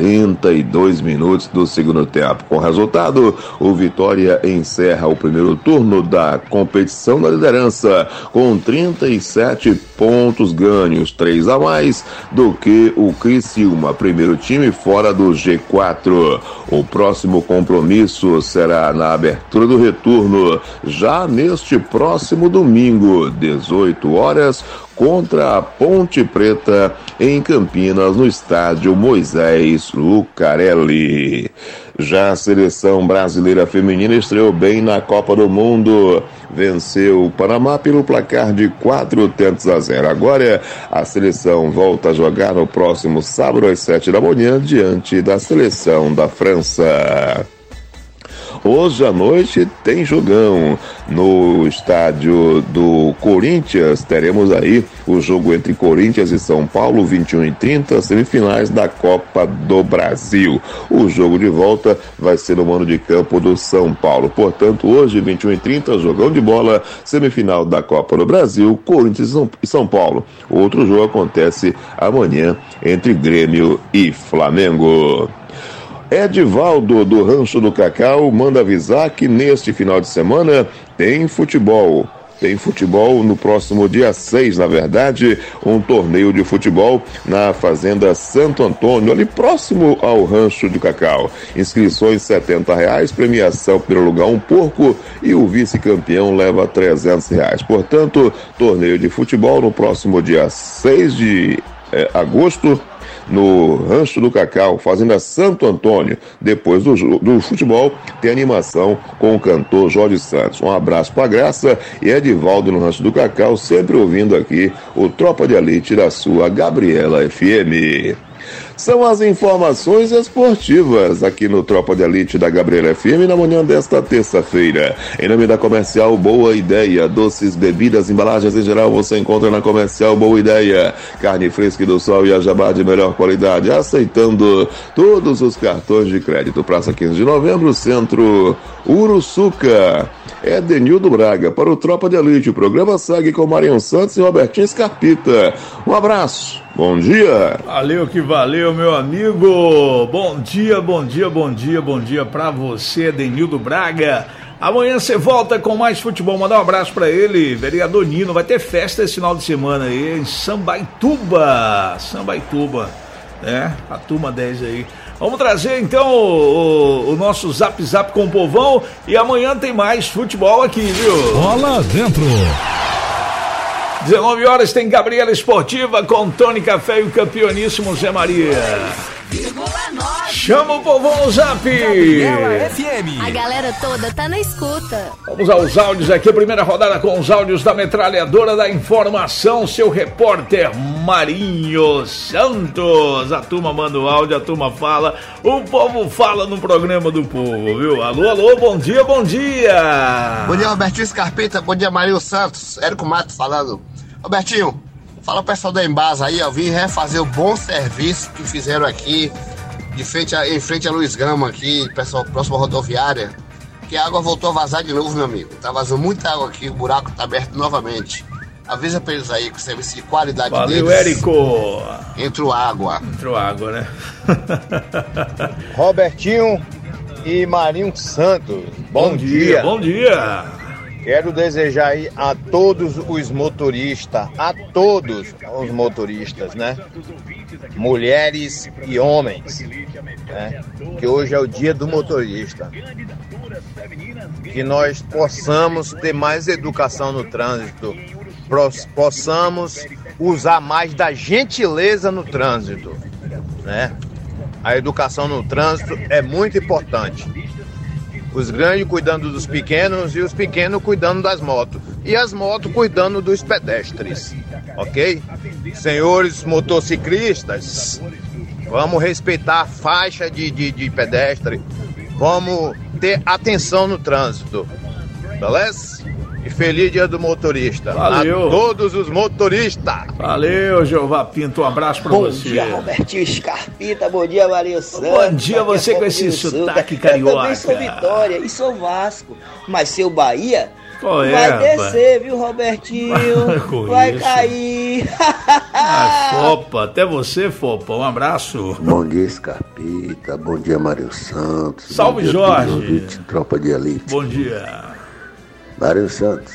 42 minutos do segundo tempo. Com o resultado, o Vitória encerra o primeiro turno da competição na liderança com 37 pontos ganhos, 3 a mais do que o Criciúma, primeiro time fora do G4. O próximo compromisso será na abertura do retorno, já neste próximo domingo, 18 horas, contra a Ponte Preta em Campinas, no estádio Moisés Lucarelli. Já a seleção brasileira feminina estreou bem na Copa do Mundo, venceu o Panamá pelo placar de 4-0. Agora a seleção volta a jogar no próximo sábado às 7 da manhã diante da seleção da França. Hoje à noite tem jogão no estádio do Corinthians. Teremos aí o jogo entre Corinthians e São Paulo, 21h30, semifinais da Copa do Brasil. O jogo de volta vai ser no mando de campo do São Paulo. Portanto, hoje, 21h30, jogão de bola, semifinal da Copa do Brasil, Corinthians e São Paulo. Outro jogo acontece amanhã entre Grêmio e Flamengo. Edivaldo, do Rancho do Cacau, manda avisar que neste final de semana tem futebol. Tem futebol no próximo dia 6, na verdade, um torneio de futebol na Fazenda Santo Antônio, ali próximo ao Rancho do Cacau. Inscrições R$70, premiação pelo lugar um porco e o vice-campeão leva R$300. Portanto, torneio de futebol no próximo dia 6 de agosto, no Rancho do Cacau, Fazenda Santo Antônio. Depois do futebol, tem animação com o cantor Jorge Santos. Um abraço pra Graça e Edivaldo no Rancho do Cacau, sempre ouvindo aqui o Tropa de Elite da sua Gabriela FM. são as informações esportivas aqui no Tropa de Elite da Gabriela FM na manhã desta terça-feira. Em nome da Comercial Boa Ideia, doces, bebidas, embalagens em geral você encontra na Comercial Boa Ideia. Carne fresca do sol e a jabá de melhor qualidade, aceitando todos os cartões de crédito. Praça 15 de Novembro, Centro Uruçuca. É Denildo Braga para o Tropa de Elite. O programa segue com Marinho Santos e Robertinho Scarpita. Um abraço, bom dia. Valeu que valeu, meu amigo. Bom dia, bom dia, bom dia, bom dia pra você, Denildo Braga. Amanhã você volta com mais futebol. Mandar um abraço pra ele, vereador Nino. Vai ter festa esse final de semana aí em Sambaituba, né? A turma 10 aí. Vamos trazer então o nosso Zap Zap com o povão e amanhã tem mais futebol aqui, viu? Bola dentro. 19 horas tem Gabriela Esportiva com Tony Café e o campeoníssimo Zé Maria. Chama o povão no Zap. Gabriela FM. A galera toda tá na escuta. Vamos aos áudios aqui, a primeira rodada com os áudios da metralhadora da informação, seu repórter Marinho Santos. A turma manda o áudio, a turma fala, o povo fala no programa do povo, viu? Alô, alô, bom dia, bom dia. Bom dia, Robertinho Scarpita, bom dia, Marinho Santos, Érico Matos falando. Robertinho, fala o pessoal da Embasa aí, eu vim refazer o bom serviço que fizeram aqui, em frente a Luiz Gama aqui, pessoal, próxima rodoviária, que a água voltou a vazar de novo, meu amigo. Tá vazando muita água aqui, o buraco tá aberto novamente. Avisa pra eles aí que o serviço de qualidade deles. Valeu, Érico. Entrou água, né? Robertinho e Marinho Santos, bom dia. Bom dia. Quero desejar aí a todos os motoristas, né? Mulheres e homens, né? Que hoje é o dia do motorista. Que nós possamos ter mais educação no trânsito, possamos usar mais da gentileza no trânsito, né? A educação no trânsito é muito importante. Os grandes cuidando dos pequenos e os pequenos cuidando das motos. E as motos cuidando dos pedestres. Ok? Senhores motociclistas, vamos respeitar a faixa de pedestre. Vamos ter atenção no trânsito. Beleza? E feliz dia do motorista. Valeu. A todos os motoristas. Valeu, Jeová Pinto. Um abraço pra você. Bom dia, Robertinho Scarpita. Bom dia, Marinho Santos. Bom dia, você com esse sotaque carioca. Eu também sou Vitória e sou Vasco. Mas seu Bahia vai descer, viu, Robertinho? Vai cair. Fopa, até você, Fopa. Um abraço. Bom dia, Scarpita. Bom dia, Marinho Santos. Salve, dia, Jorge. Tropa de Elite. Bom dia. Marinho Santos,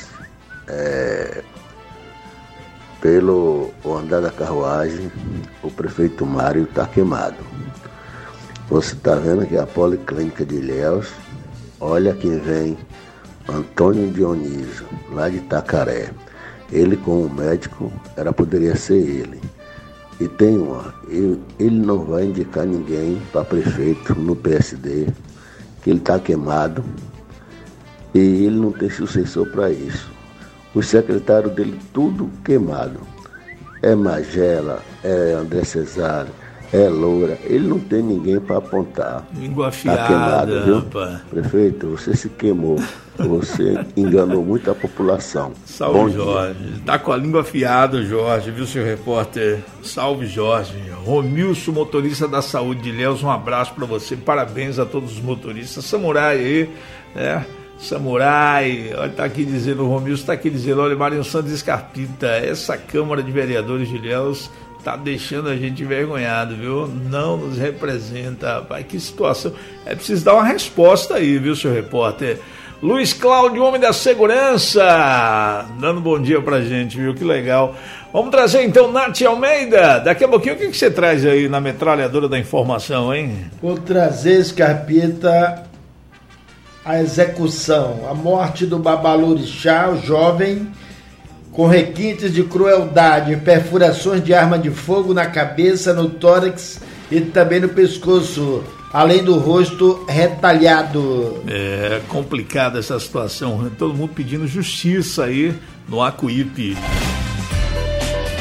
pelo andar da carruagem, o prefeito Mário está queimado. Você está vendo que a Policlínica de Ilhéus, olha quem vem, Antônio Dionísio, lá de Itacaré. Ele como médico, poderia ser ele. E tem ele não vai indicar ninguém para prefeito no PSD, que ele está queimado. E ele não tem sucessor para isso. O secretário dele, tudo queimado. É Magela, é André Cesário, é Loura. Ele não tem ninguém para apontar. Língua afiada, tá queimado, viu? Rapaz. Prefeito, você se queimou. Você enganou muito a população. Salve, bom Jorge. Dia. Tá com a língua afiada, Jorge, viu, seu repórter? Salve, Jorge. Romilson, motorista da saúde de Ilhéus, um abraço para você. Parabéns a todos os motoristas. Samurai aí, né? Samurai, olha, tá aqui dizendo, o Romilson tá aqui dizendo, olha, Marinho Santos Scarpita, essa Câmara de Vereadores de Ilhéus tá deixando a gente envergonhado, viu? Não nos representa, rapaz, que situação. É preciso dar uma resposta aí, viu, seu repórter? Luiz Cláudio, homem da segurança, dando bom dia pra gente, viu? Que legal. Vamos trazer então Nath Almeida. Daqui a pouquinho, o que você traz aí na metralhadora da informação, hein? Vou trazer, Scarpita, a execução, a morte do Babalorixá, o jovem, com requintes de crueldade, perfurações de arma de fogo na cabeça, no tórax e também no pescoço, além do rosto retalhado. É complicada essa situação, todo mundo pedindo justiça aí no Acuípe.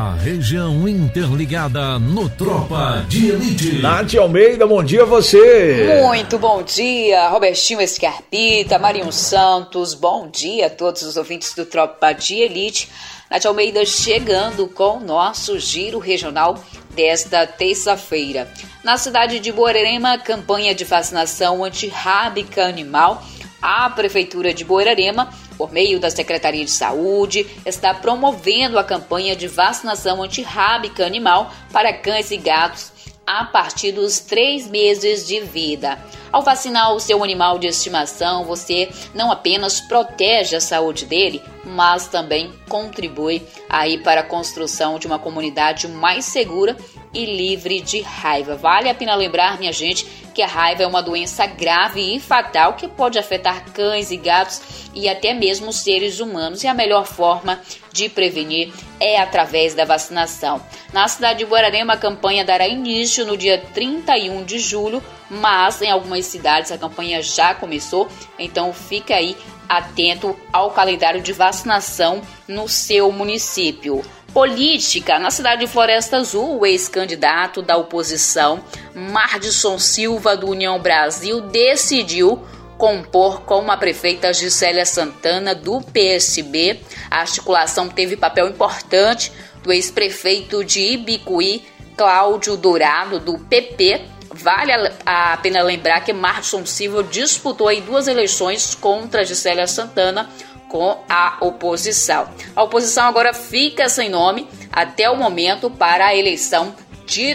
A região interligada no Tropa de Elite. Nath Almeida, bom dia a você. Muito bom dia, Robertinho Scarpita, Marinho Santos, bom dia a todos os ouvintes do Tropa de Elite. Nath Almeida chegando com o nosso giro regional desta terça-feira. Na cidade de Borborema, campanha de vacinação antirrábica animal. A Prefeitura de Borborema, por meio da Secretaria de Saúde, está promovendo a campanha de vacinação antirrábica animal para cães e gatos a partir dos 3 meses de vida. Ao vacinar o seu animal de estimação, você não apenas protege a saúde dele, mas também contribui aí para a construção de uma comunidade mais segura e livre de raiva. Vale a pena lembrar, minha gente, que a raiva é uma doença grave e fatal que pode afetar cães e gatos e até mesmo seres humanos, e a melhor forma de prevenir é através da vacinação. Na cidade de Borborema, a campanha dará início no dia 31 de julho, mas em algumas cidades a campanha já começou, então fica aí atento ao calendário de vacinação no seu município. Política. Na cidade de Floresta Azul, o ex-candidato da oposição, Mardson Silva, do União Brasil, decidiu compor com a prefeita Gisélia Santana, do PSB. A articulação teve papel importante do ex-prefeito de Ibicuí, Cláudio Dourado, do PP. Vale a pena lembrar que Mardson Silva disputou aí 2 eleições contra Gisélia Santana com a oposição. A oposição agora fica sem nome até o momento para a eleição de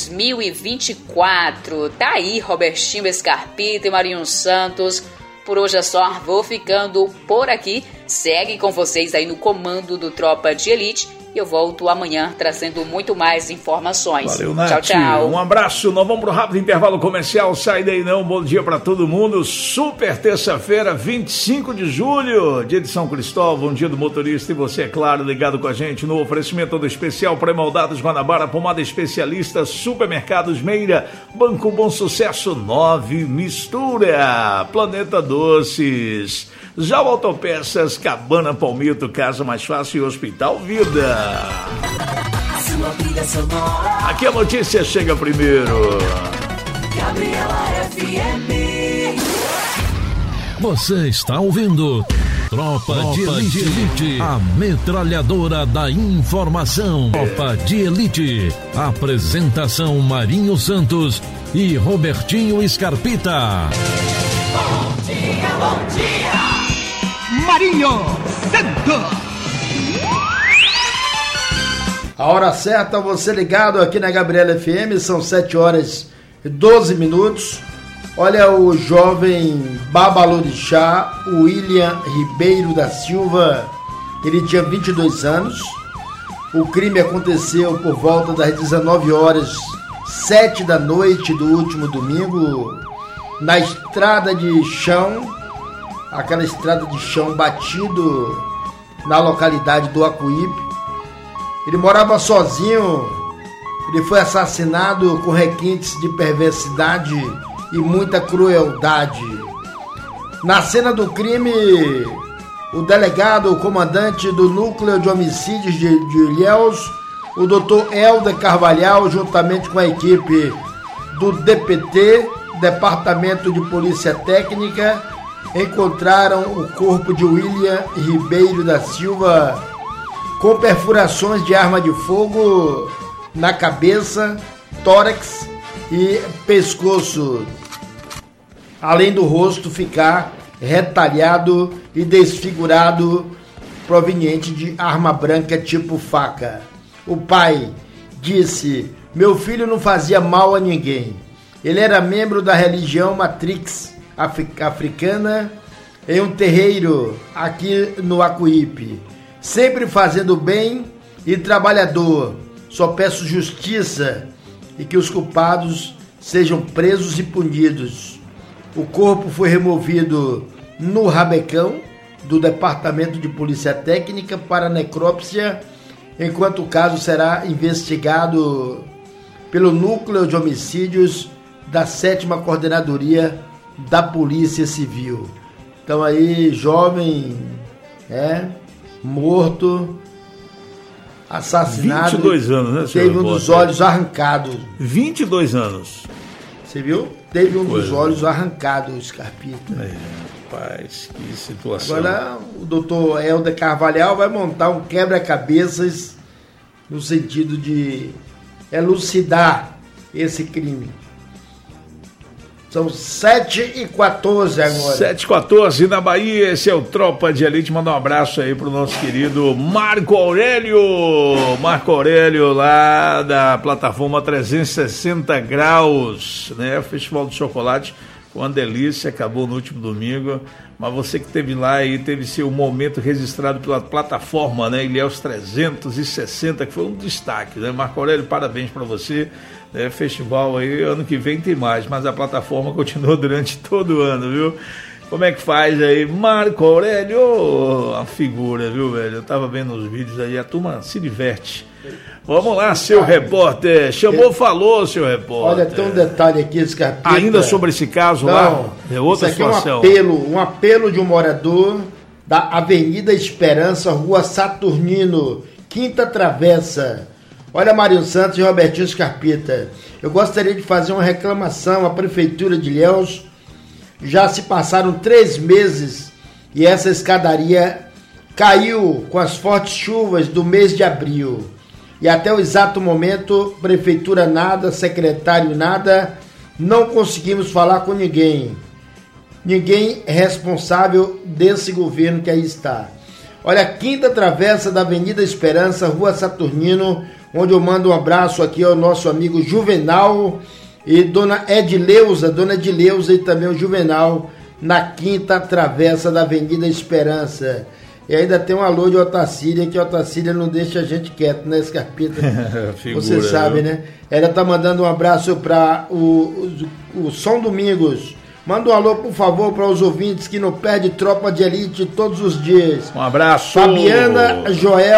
2024. Tá aí, Robertinho Scarpita e Marinho Santos. Por hoje é só, vou ficando por aqui. Segue com vocês aí no comando do Tropa de Elite. E eu volto amanhã trazendo muito mais informações. Valeu, Nath. Tchau, tchau. Um abraço. Nós vamos para o rápido intervalo comercial. Sai daí não. Bom dia para todo mundo. Super terça-feira, 25 de julho, dia de São Cristóvão, dia do motorista. E você, é claro, ligado com a gente no oferecimento do especial Pré-Moldados Guanabara, Pomada Especialista, Supermercados Meira, Banco Bom Sucesso 9, Mistura, Planeta Doces, Jau Autopeças, Cabana Palmito, Casa Mais Fácil e Hospital Vida. Aqui a notícia chega primeiro. Gabriela FM. Você está ouvindo Tropa de Elite, a metralhadora da informação. Tropa de Elite. Apresentação Marinho Santos e Robertinho Scarpita. Bom dia, Marinho Santos. A hora certa, você ligado aqui na Gabriela FM, são 7h12. Olha, o jovem babalorixá William Ribeiro da Silva, ele tinha 22 anos. O crime aconteceu por volta das 19h07 da noite do último domingo, na estrada de chão, aquela estrada de chão batido na localidade do Acuípe. Ele morava sozinho, ele foi assassinado com requintes de perversidade e muita crueldade. Na cena do crime, o delegado, o comandante do Núcleo de Homicídios de Ilhéus, o Dr. Helder Carvalhal, juntamente com a equipe do DPT, Departamento de Polícia Técnica, encontraram o corpo de William Ribeiro da Silva com perfurações de arma de fogo na cabeça, tórax e pescoço, além do rosto ficar retalhado e desfigurado, proveniente de arma branca tipo faca. O pai disse: meu filho não fazia mal a ninguém. Ele era membro da religião Matrix africana em um terreiro aqui no Acuípe, sempre fazendo bem e trabalhador. Só peço justiça e que os culpados sejam presos e punidos. O corpo foi removido no rabecão do Departamento de Polícia Técnica para necrópsia, enquanto o caso será investigado pelo Núcleo de Homicídios da 7ª Coordenadoria da Polícia Civil. Então aí, jovem, morto assassinado. 22 anos, né, senhor? Teve um dos olhos arrancados. 22 anos. Você viu? Teve um dos olhos arrancados, Scarpita. Rapaz, que situação. Agora o doutor Helder Carvalhal vai montar um quebra-cabeças no sentido de elucidar esse crime. São 7h14 agora. 7h14 na Bahia, esse é o Tropa de Elite. Manda um abraço aí pro nosso querido Marco Aurélio. Marco Aurélio lá da plataforma 360 Graus, né? Festival do Chocolate, uma delícia, acabou no último domingo. Mas você que esteve lá e teve seu momento registrado pela plataforma, né? Ilhéus 360, que foi um destaque, né? Marco Aurélio, parabéns para você. Festival aí, ano que vem tem mais, mas a plataforma continua durante todo o ano, viu? Como é que faz aí? Marco Aurélio, a figura, viu, velho? Eu tava vendo os vídeos aí, a turma se diverte. Vamos lá, seu repórter. Chamou, falou, seu repórter. Olha, tem um detalhe aqui, Scarpita. Ainda sobre esse caso lá? É outra situação. Um apelo de um morador da Avenida Esperança, Rua Saturnino, Quinta Travessa. Olha, Mário Santos e Robertinho Scarpita, eu gostaria de fazer uma reclamação à Prefeitura de Ilhéus. Já se passaram 3 meses e essa escadaria caiu com as fortes chuvas do mês de abril. E até o exato momento, Prefeitura nada, secretário nada, não conseguimos falar com ninguém. Ninguém é responsável desse governo que aí está. Olha, Quinta Travessa da Avenida Esperança, Rua Saturnino, onde eu mando um abraço aqui ao nosso amigo Juvenal e Dona Edileuza e também o Juvenal, na Quinta Travessa da Avenida Esperança. E ainda tem um alô de Otacília, que a Otacília não deixa a gente quieto, né, Scarpita? Figura, você sabe, né? Ela tá mandando um abraço para o São Domingos. Manda um alô, por favor, para os ouvintes que não perdem Tropa de Elite todos os dias. Um abraço. Fabiana,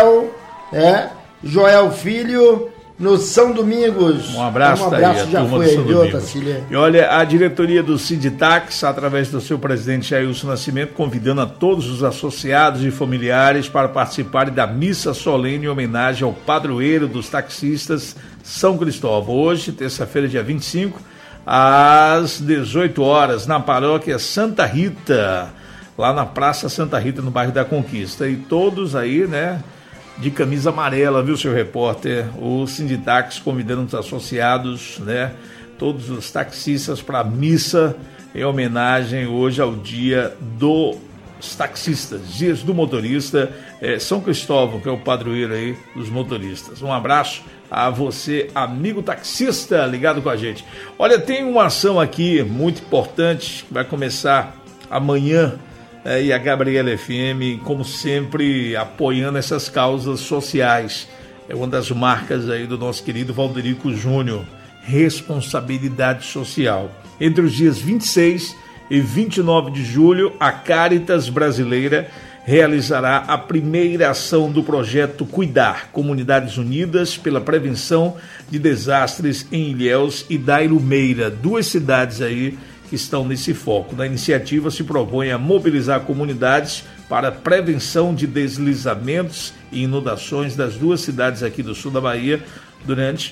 Joel Filho, no São Domingos. Um abraço, um abraço aí, já foi aí, viu, Otacília? E olha, a diretoria do Sinditax, através do seu presidente Jailson Nascimento, convidando a todos os associados e familiares para participarem da missa solene em homenagem ao padroeiro dos taxistas, São Cristóvão. Hoje, terça-feira, dia 25, às 18 horas, na paróquia Santa Rita, lá na Praça Santa Rita, no bairro da Conquista. E todos aí, né, de camisa amarela, viu, seu repórter? O Sinditax convidando os associados, né, todos os taxistas para a missa em homenagem hoje ao dia dos taxistas, dias do motorista, São Cristóvão, que é o padroeiro aí dos motoristas. Um abraço a você, amigo taxista, ligado com a gente. Olha, tem uma ação aqui muito importante que vai começar amanhã, e a Gabriela FM, como sempre, apoiando essas causas sociais. É uma das marcas aí do nosso querido Valderico Júnior, responsabilidade social. Entre os dias 26 e 29 de julho, a Caritas Brasileira realizará a primeira ação do projeto Cuidar, Comunidades Unidas pela Prevenção de Desastres em Ilhéus e Dairumeira, 2 cidades aí que estão nesse foco. Na iniciativa se propõe a mobilizar comunidades para a prevenção de deslizamentos e inundações das 2 cidades aqui do sul da Bahia durante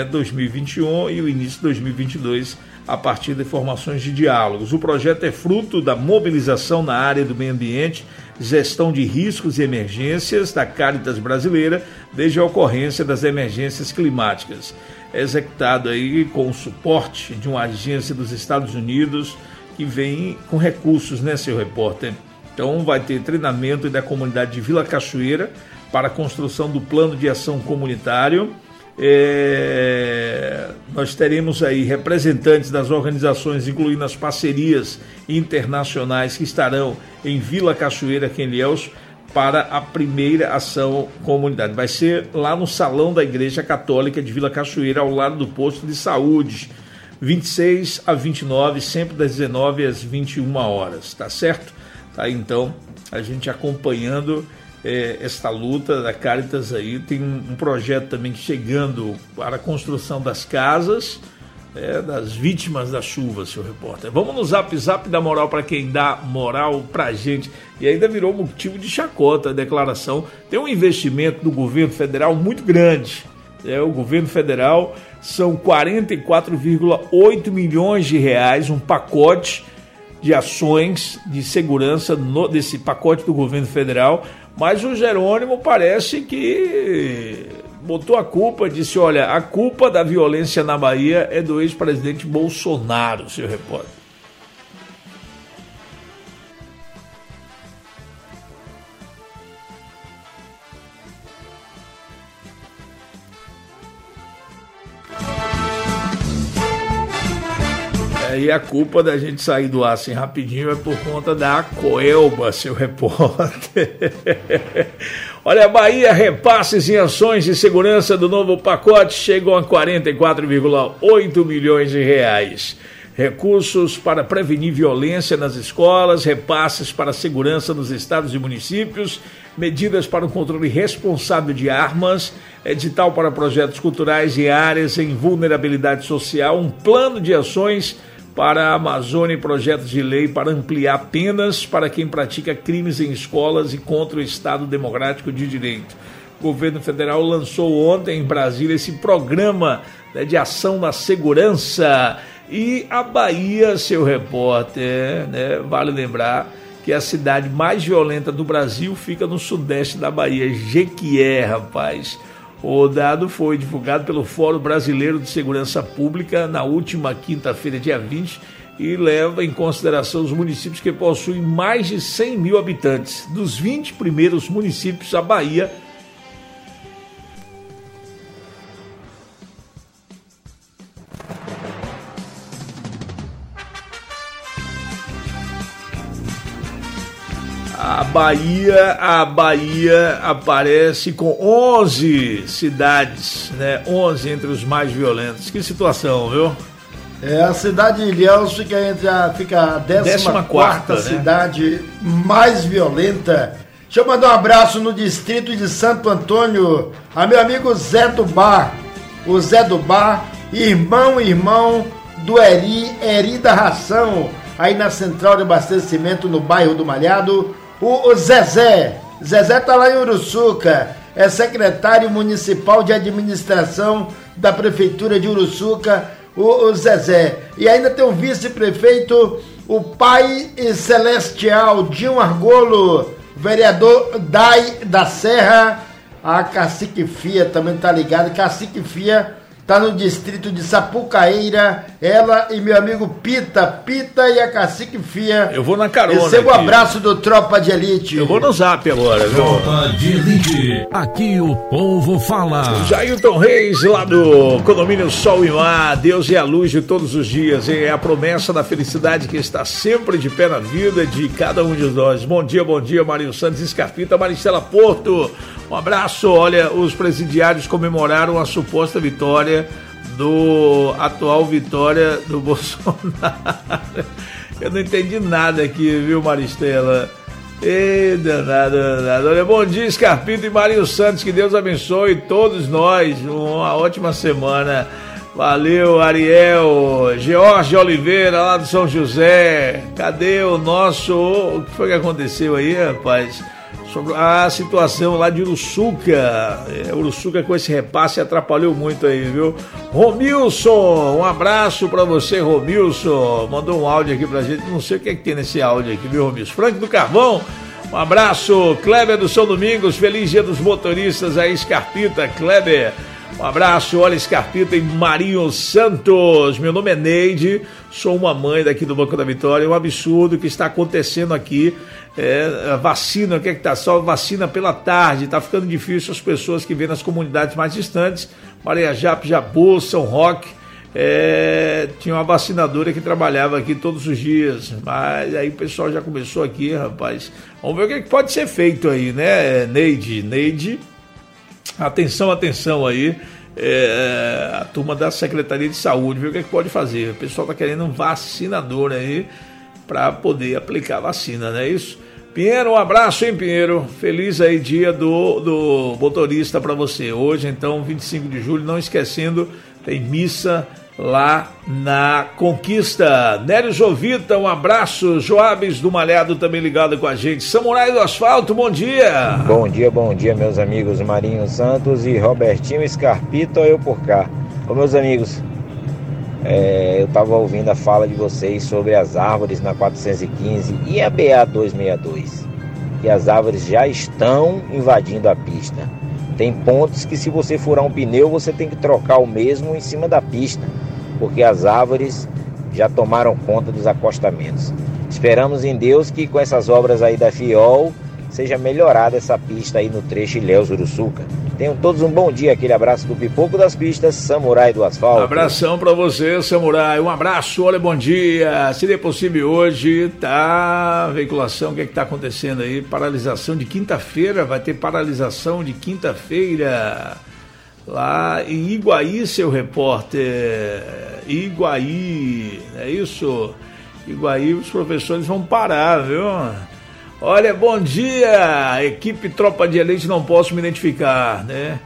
2021 e o início de 2022, a partir de formações de diálogos. O projeto é fruto da mobilização na área do meio ambiente, gestão de riscos e emergências da Caritas Brasileira desde a ocorrência das emergências climáticas. É executado aí com o suporte de uma agência dos Estados Unidos que vem com recursos, né, seu repórter? Então vai ter treinamento da comunidade de Vila Cachoeira para a construção do plano de ação comunitário. Nós teremos aí representantes das organizações, incluindo as parcerias internacionais que estarão em Vila Cachoeira, aqui em Ilhéus, para a primeira ação comunitária. Vai ser lá no Salão da Igreja Católica de Vila Cachoeira, ao lado do posto de saúde, 26 a 29, sempre das 19 às 21 horas, tá certo? Tá, então, a gente acompanhando esta luta da Caritas aí. Tem um projeto também chegando para a construção das casas, das vítimas da chuva, seu repórter. Vamos no Zap dar moral para quem dá moral pra gente. E ainda virou motivo de chacota a declaração. Tem um investimento do governo federal muito grande. O governo federal são 44,8 milhões de reais, um pacote de ações de segurança desse pacote do governo federal. Mas o Jerônimo parece que botou a culpa, disse, olha, a culpa da violência na Bahia é do ex-presidente Bolsonaro, seu repórter. E a culpa da gente sair do ar assim rapidinho é por conta da Coelba, seu repórter. Olha, a Bahia, repasses em ações de segurança do novo pacote chegam a 44,8 milhões de reais. Recursos para prevenir violência nas escolas, repasses para a segurança nos estados e municípios, medidas para o controle responsável de armas, edital para projetos culturais e áreas em vulnerabilidade social, um plano de ações para a Amazônia e projetos de lei para ampliar penas para quem pratica crimes em escolas e contra o Estado Democrático de Direito. O governo federal lançou ontem em Brasília esse programa, né, de ação na segurança. E a Bahia, seu repórter, né, vale lembrar que a cidade mais violenta do Brasil fica no sudeste da Bahia, Jequié, rapaz. O dado foi divulgado pelo Fórum Brasileiro de Segurança Pública na última quinta-feira, dia 20, e leva em consideração os municípios que possuem mais de 100 mil habitantes. Dos 20 primeiros municípios, a Bahia A Bahia aparece com 11 cidades, né? 11 entre os mais violentos. Que situação, viu? A cidade de Ilhéus fica a 14ª cidade, né, mais violenta. Deixa eu mandar um abraço no distrito de Santo Antônio a meu amigo Zé do Bar. O Zé do Bar, irmão do Eri da Ração, aí na central de abastecimento no bairro do Malhado. O Zezé tá lá em Uruçuca, é secretário municipal de administração da prefeitura de Uruçuca, o Zezé. E ainda tem o vice-prefeito, o pai celestial, Dinho Argolo, vereador Dai da Serra, a Cacique Fia também tá ligado, Cacique Fia tá no distrito de Sapucaíra, ela e meu amigo Pita e a Cacique Fia. Eu vou na carona. Receba o abraço do Tropa de Elite. Eu vou no Zap agora, viu? Tropa de Elite, aqui o povo fala. Jailton Reis, lá do condomínio Sol e Mar, Deus é a luz de todos os dias, é a promessa da felicidade que está sempre de pé na vida de cada um de nós. Bom dia, Marinho Santos Escarpita, Maristela Porto. Um abraço. Olha, os presidiários comemoraram a suposta vitória atual vitória do Bolsonaro. Eu não entendi nada aqui, viu, Maristela? Danado. Olha, bom dia, Escarpito e Marinho Santos, que Deus abençoe todos nós, uma ótima semana. Valeu, Ariel, George Oliveira, lá do São José. Cadê o que foi que aconteceu aí, rapaz? Sobre a situação lá de Uruçuca. Uruçuca com esse repasse atrapalhou muito aí, viu? Romilson, um abraço pra você, Romilson. Mandou um áudio aqui pra gente, não sei o que é que tem nesse áudio aqui, viu, Romilson? Frank do Carvão, um abraço. Kleber do São Domingos, feliz dia dos motoristas aí, Escarpita, Kleber. Um abraço, olha, Escarpita e Marinho Santos. Meu nome é Neide, sou uma mãe daqui do Banco da Vitória. É um absurdo que está acontecendo aqui. A vacina, o que é que tá? Só vacina pela tarde, tá ficando difícil as pessoas que vêm nas comunidades mais distantes. Marejap, Jabu, São Roque, tinha uma vacinadora que trabalhava aqui todos os dias, mas aí o pessoal já começou aqui, rapaz. Vamos ver o que é que pode ser feito aí, né, Neide, atenção aí, a turma da Secretaria de Saúde, ver o que é que pode fazer. O pessoal tá querendo um vacinador aí para poder aplicar a vacina, não é isso? Pinheiro, um abraço, hein, Pinheiro? Feliz aí dia do motorista para você. Hoje, então, 25 de julho, não esquecendo, tem missa lá na Conquista. Nélio Jovita, um abraço. Joabes do Malhado também ligado com a gente. Samurai do Asfalto, bom dia. Bom dia, meus amigos Marinho Santos e Robertinho Scarpito, eu por cá. Ô, meus amigos, eu estava ouvindo a fala de vocês sobre as árvores na 415 e a BA 262, que as árvores já estão invadindo a pista. Tem pontos que, se você furar um pneu, você tem que trocar o mesmo em cima da pista, porque as árvores já tomaram conta dos acostamentos. Esperamos em Deus que com essas obras aí da FIOL seja melhorada essa pista aí no trecho Ilhéus-Uruçuca. Tenham todos um bom dia, aquele abraço do Pipoco das Pistas, Samurai do Asfalto. Abração pra você, Samurai, um abraço, olha, bom dia. Se der possível hoje, tá, veiculação, o que é que tá acontecendo aí? Paralisação de quinta-feira, vai ter paralisação de quinta-feira lá em Iguaí, seu repórter. Iguaí, é isso? Iguaí, os professores vão parar, viu? Olha, bom dia, equipe Tropa de Elite, não posso me identificar, né?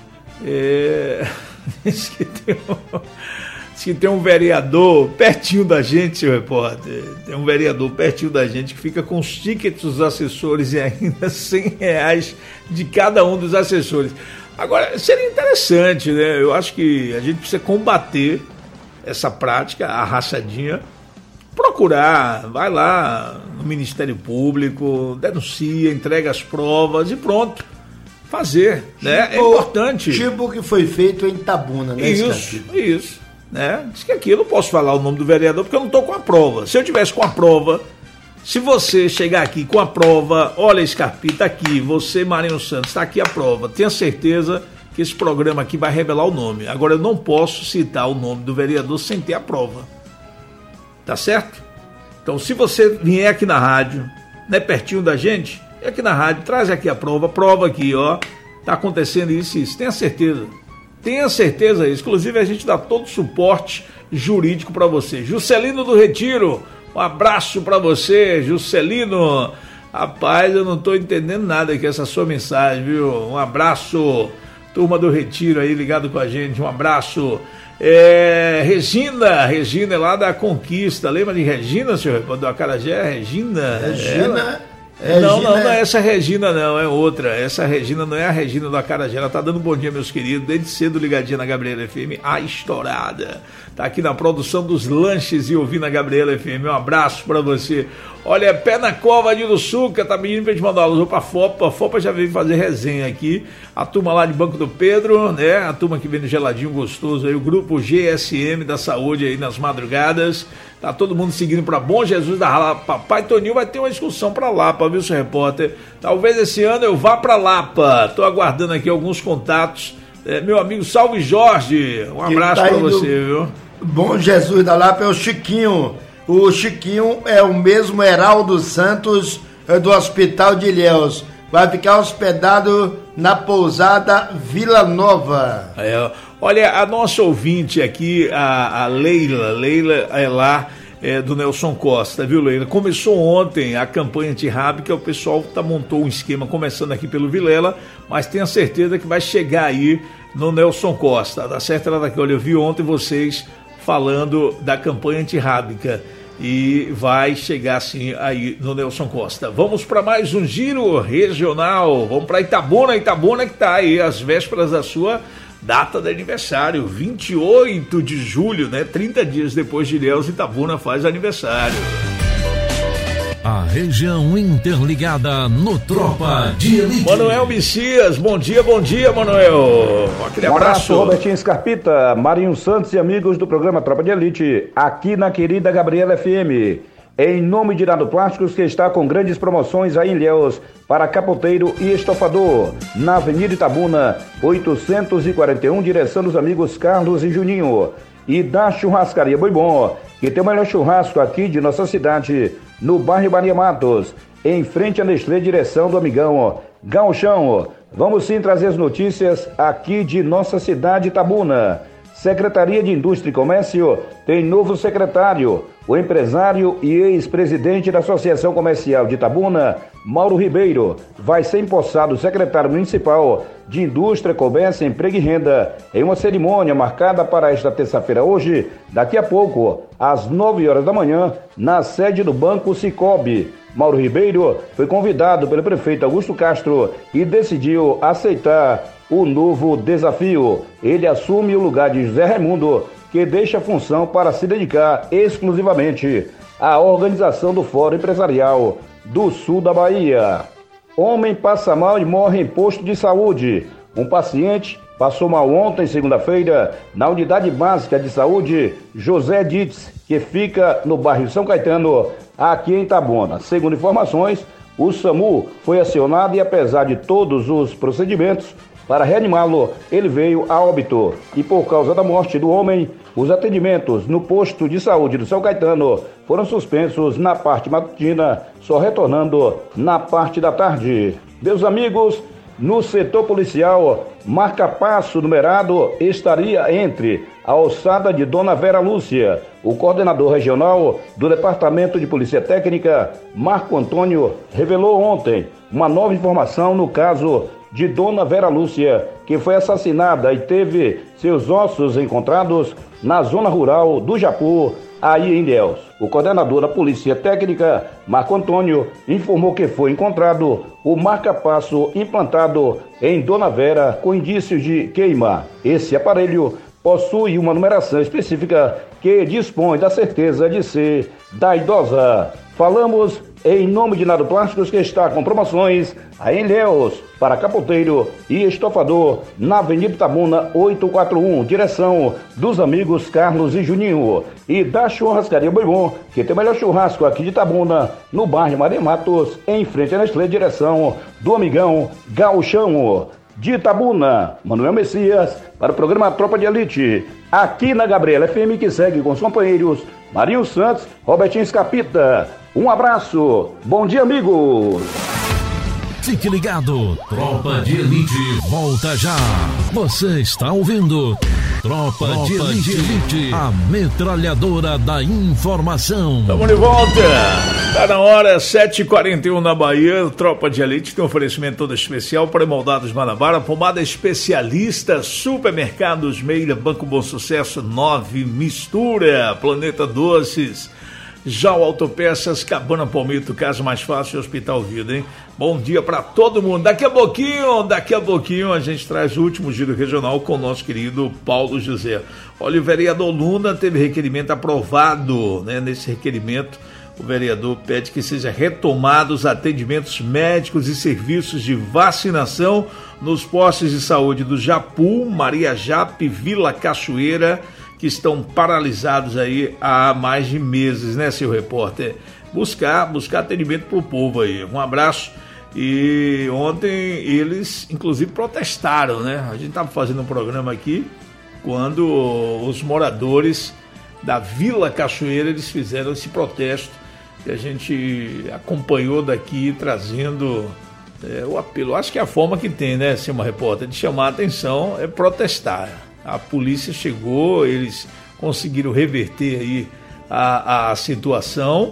Diz que tem um vereador pertinho da gente, seu repórter. Tem um vereador pertinho da gente que fica com os tickets dos assessores e ainda R$100 de cada um dos assessores. Agora, seria interessante, né? Eu acho que a gente precisa combater essa prática, a rachadinha. Procurar, vai lá no Ministério Público, denuncia, entrega as provas e pronto. Fazer, né? É importante. Tipo o que foi feito em Itabuna, né? Isso, né? Diz que aqui eu não posso falar o nome do vereador porque eu não estou com a prova. Se eu tivesse com a prova, se você chegar aqui com a prova, olha, Scarpita, aqui, você, Marinho Santos, está aqui a prova. Tenha certeza que esse programa aqui vai revelar o nome. Agora, eu não posso citar o nome do vereador sem ter a prova. Tá certo? Então, se você vier aqui na rádio, né, pertinho da gente, vem aqui na rádio, traz aqui a prova aqui, ó, tá acontecendo isso e isso, tenha certeza disso. Inclusive, a gente dá todo o suporte jurídico para você. Juscelino do Retiro, um abraço para você, Juscelino. Rapaz, eu não tô entendendo nada aqui, essa sua mensagem, viu? Um abraço, turma do Retiro aí ligado com a gente, um abraço. Regina é lá da Conquista. Lembra de Regina, senhor? Do Acarajé? Regina. Não é essa Regina, não, é outra. Essa Regina não é a Regina do Acarajé. Ela tá dando bom dia, meus queridos, desde cedo ligadinha na Gabriela FM, a estourada. Tá aqui na produção dos lanches e ouvindo a Gabriela FM. Um abraço pra você. Olha, pé na cova de Uruçuca, tá pedindo pra gente mandar uma luz pra Fopa. A Fopa já veio fazer resenha aqui. A turma lá de Banco do Pedro, né? A turma que vem no geladinho gostoso aí, o grupo GSM da saúde aí nas madrugadas. Tá todo mundo seguindo para Bom Jesus da Lapa. Pai Toninho vai ter uma excursão para Lapa, viu, seu repórter? Talvez esse ano eu vá para Lapa. Tô aguardando aqui alguns contatos. Meu amigo Salve Jorge, um abraço para você, viu? Bom Jesus da Lapa é o Chiquinho. O Chiquinho é o mesmo Heraldo Santos do Hospital de Ilhéus. Vai ficar hospedado na pousada Vila Nova. Olha, a nossa ouvinte aqui, a Leila é lá do Nelson Costa, viu, Leila? Começou ontem a campanha antirrábica, o pessoal montou um esquema, começando aqui pelo Vilela, mas tenha certeza que vai chegar aí no Nelson Costa, tá certo? Ela daqui, olha, eu vi ontem vocês falando da campanha antirrábica e vai chegar assim aí no Nelson Costa. Vamos para mais um giro regional, vamos para Itabuna que tá aí às vésperas da sua data de aniversário, 28 de julho, né? 30 dias depois de Ilhéus, Itabuna faz aniversário. A região interligada no Tropa de Elite. Manuel Messias, bom dia, Manuel. Aquele abraço. Robertinho Scarpita, Marinho Santos e amigos do programa Tropa de Elite, aqui na querida Gabriela FM. Em nome de Nado Plásticos, que está com grandes promoções aí em Ilhéus, para capoteiro e estofador, na Avenida Itabuna, 841, direção dos amigos Carlos e Juninho. E da Churrascaria Boi Bom, que tem o melhor churrasco aqui de nossa cidade, no bairro Maria Matos, em frente à Nestlé, direção do amigão Gauchão. Vamos sim trazer as notícias aqui de nossa cidade Itabuna. Secretaria de Indústria e Comércio tem novo secretário. O empresário e ex-presidente da Associação Comercial de Itabuna, Mauro Ribeiro, vai ser empossado secretário municipal de Indústria, Comércio, Emprego e Renda em uma cerimônia marcada para esta terça-feira, hoje, daqui a pouco, às 9 horas da manhã, na sede do Banco Sicob. Mauro Ribeiro foi convidado pelo prefeito Augusto Castro e decidiu aceitar o novo desafio. Ele assume o lugar de José Raimundo, que deixa a função para se dedicar exclusivamente à organização do Fórum Empresarial do Sul da Bahia. Homem passa mal e morre em posto de saúde. Um paciente passou mal ontem, segunda-feira, na Unidade Básica de Saúde José Dietz, que fica no bairro São Caetano, aqui em Itabuna. Segundo informações, o SAMU foi acionado e, apesar de todos os procedimentos para reanimá-lo, ele veio a óbito. E por causa da morte do homem, os atendimentos no posto de saúde do São Caetano foram suspensos na parte matutina, só retornando na parte da tarde. Meus amigos, no setor policial, marca-passo numerado estaria entre a alçada de Dona Vera Lúcia. O coordenador regional do Departamento de Polícia Técnica, Marco Antônio, revelou ontem uma nova informação no caso de Dona Vera Lúcia, que foi assassinada e teve seus ossos encontrados na zona rural do Japu, aí em Ilhéus. O coordenador da Polícia Técnica, Marco Antônio, informou que foi encontrado o marca-passo implantado em Dona Vera com indícios de queima. Esse aparelho possui uma numeração específica que dispõe da certeza de ser da idosa. Falamos em nome de Nado Plásticos, que está com promoções aí em Ilhéus, para capoteiro e estofador, na Avenida Itabuna 841, direção dos amigos Carlos e Juninho. E da Churrascaria Boi Bom, que tem o melhor churrasco aqui de Itabuna, no bairro Maria Matos, em frente à Nestlé, direção do amigão Gauchão. De Itabuna, Manuel Messias, para o programa Tropa de Elite, aqui na Gabriela FM, que segue com os companheiros Marinho Santos, Robertinho Escapita. Um abraço, bom dia, amigos. Fique ligado, Tropa de Elite volta já. Você está ouvindo Tropa de Elite, a metralhadora da informação. Estamos de volta. Tá na hora, 7h41 na Bahia. Tropa de Elite tem um oferecimento todo especial para Moldados Manabara, pomada especialista, Supermercados Meira, Banco Bom Sucesso, 9 Mistura, Planeta Doces, Jau Autopeças, Cabana Palmito, Casa Mais Fácil, Hospital Vida, hein? Bom dia para todo mundo. Daqui a pouquinho a gente traz o último giro regional com o nosso querido Paulo José. Olha, o vereador Luna teve requerimento aprovado, né? Nesse requerimento, o vereador pede que sejam retomados atendimentos médicos e serviços de vacinação nos postos de saúde do Japu, Maria Jape, Vila Cachoeira, que estão paralisados aí há mais de meses, né, seu repórter? Buscar atendimento pro povo aí. Um abraço. E ontem eles, inclusive, protestaram, né? A gente estava fazendo um programa aqui quando os moradores da Vila Cachoeira, eles fizeram esse protesto que a gente acompanhou daqui, trazendo o apelo. Acho que é a forma que tem, né, seu repórter, de chamar a atenção é protestar. A polícia chegou, eles conseguiram reverter aí a situação,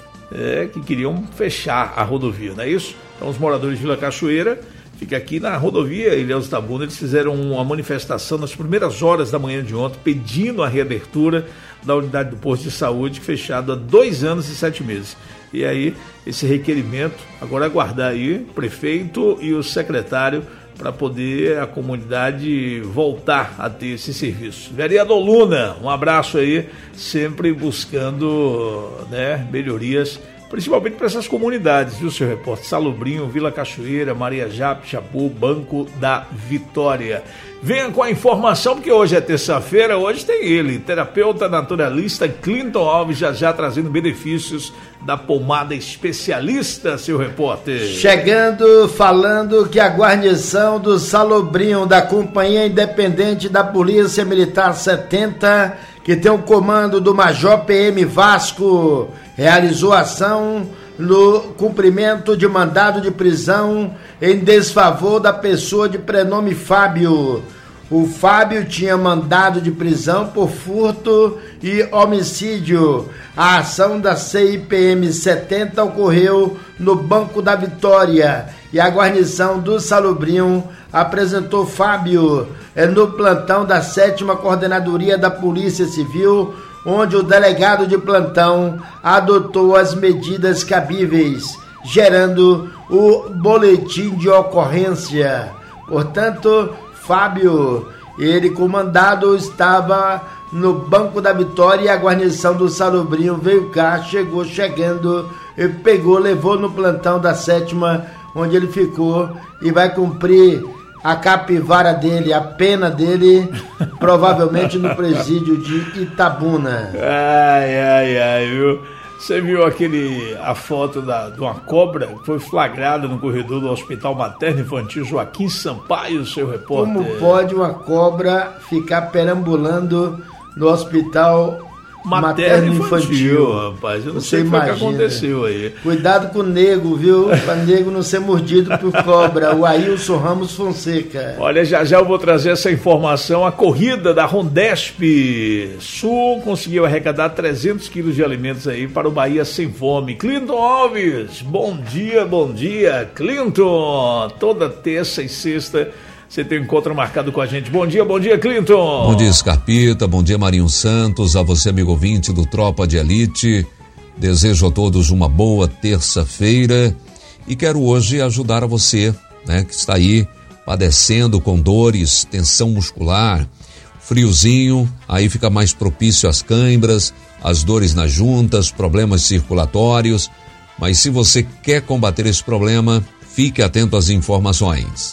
que queriam fechar a rodovia, não é isso? Então os moradores de Vila Cachoeira, fica aqui na rodovia Ilhéus Itabuna, eles fizeram uma manifestação nas primeiras horas da manhã de ontem, pedindo a reabertura da unidade do posto de saúde, fechado há 2 anos e 7 meses. E aí, esse requerimento, agora aguardar aí o prefeito e o secretário para poder a comunidade voltar a ter esse serviço. Vereador Luna, um abraço aí, sempre buscando, né, melhorias, principalmente para essas comunidades, viu, seu repórter? Salobrinho, Vila Cachoeira, Maria Jape, Japu, Banco da Vitória. Venha com a informação, porque hoje é terça-feira, hoje tem ele, terapeuta naturalista Clinton Alves, já trazendo benefícios da pomada especialista, seu repórter. Chegando, falando que a guarnição do Salobrinho, da Companhia Independente da Polícia Militar 70, que tem o comando do Major PM Vasco, realizou ação no cumprimento de mandado de prisão em desfavor da pessoa de prenome Fábio. O Fábio tinha mandado de prisão por furto e homicídio. A ação da CIPM 70 ocorreu no Banco da Vitória e a guarnição do Salobrinho apresentou Fábio no plantão da 7ª Coordenadoria da Polícia Civil, onde o delegado de plantão adotou as medidas cabíveis, gerando o boletim de ocorrência. Portanto, Fábio, ele comandado, estava no Banco da Vitória e a guarnição do Salobrinho veio cá, chegando, pegou, levou no plantão da 7ª, onde ele ficou e vai cumprir a capivara dele, a pena dele, provavelmente no presídio de Itabuna. Viu? Você viu a foto de uma cobra que foi flagrada no corredor do Hospital Materno Infantil Joaquim Sampaio, seu repórter? Como pode uma cobra ficar perambulando no Hospital Materno Infantil, rapaz? Eu não sei o que aconteceu aí. Cuidado com o nego, viu? Para o nego não ser mordido por cobra. O Ailson Ramos Fonseca. Olha, já eu vou trazer essa informação. A corrida da Rondesp Sul conseguiu arrecadar 300 quilos de alimentos aí para o Bahia Sem Fome. Clinton Alves, bom dia, Clinton. Toda terça e sexta você tem um encontro marcado com a gente. Bom dia, Clinton. Bom dia, Scarpita. Bom dia, Marinho Santos. A você, amigo ouvinte do Tropa de Elite. Desejo a todos uma boa terça-feira e quero hoje ajudar a você, né, que está aí padecendo com dores, tensão muscular, friozinho, aí fica mais propício às cãibras, às dores nas juntas, problemas circulatórios. Mas se você quer combater esse problema, fique atento às informações.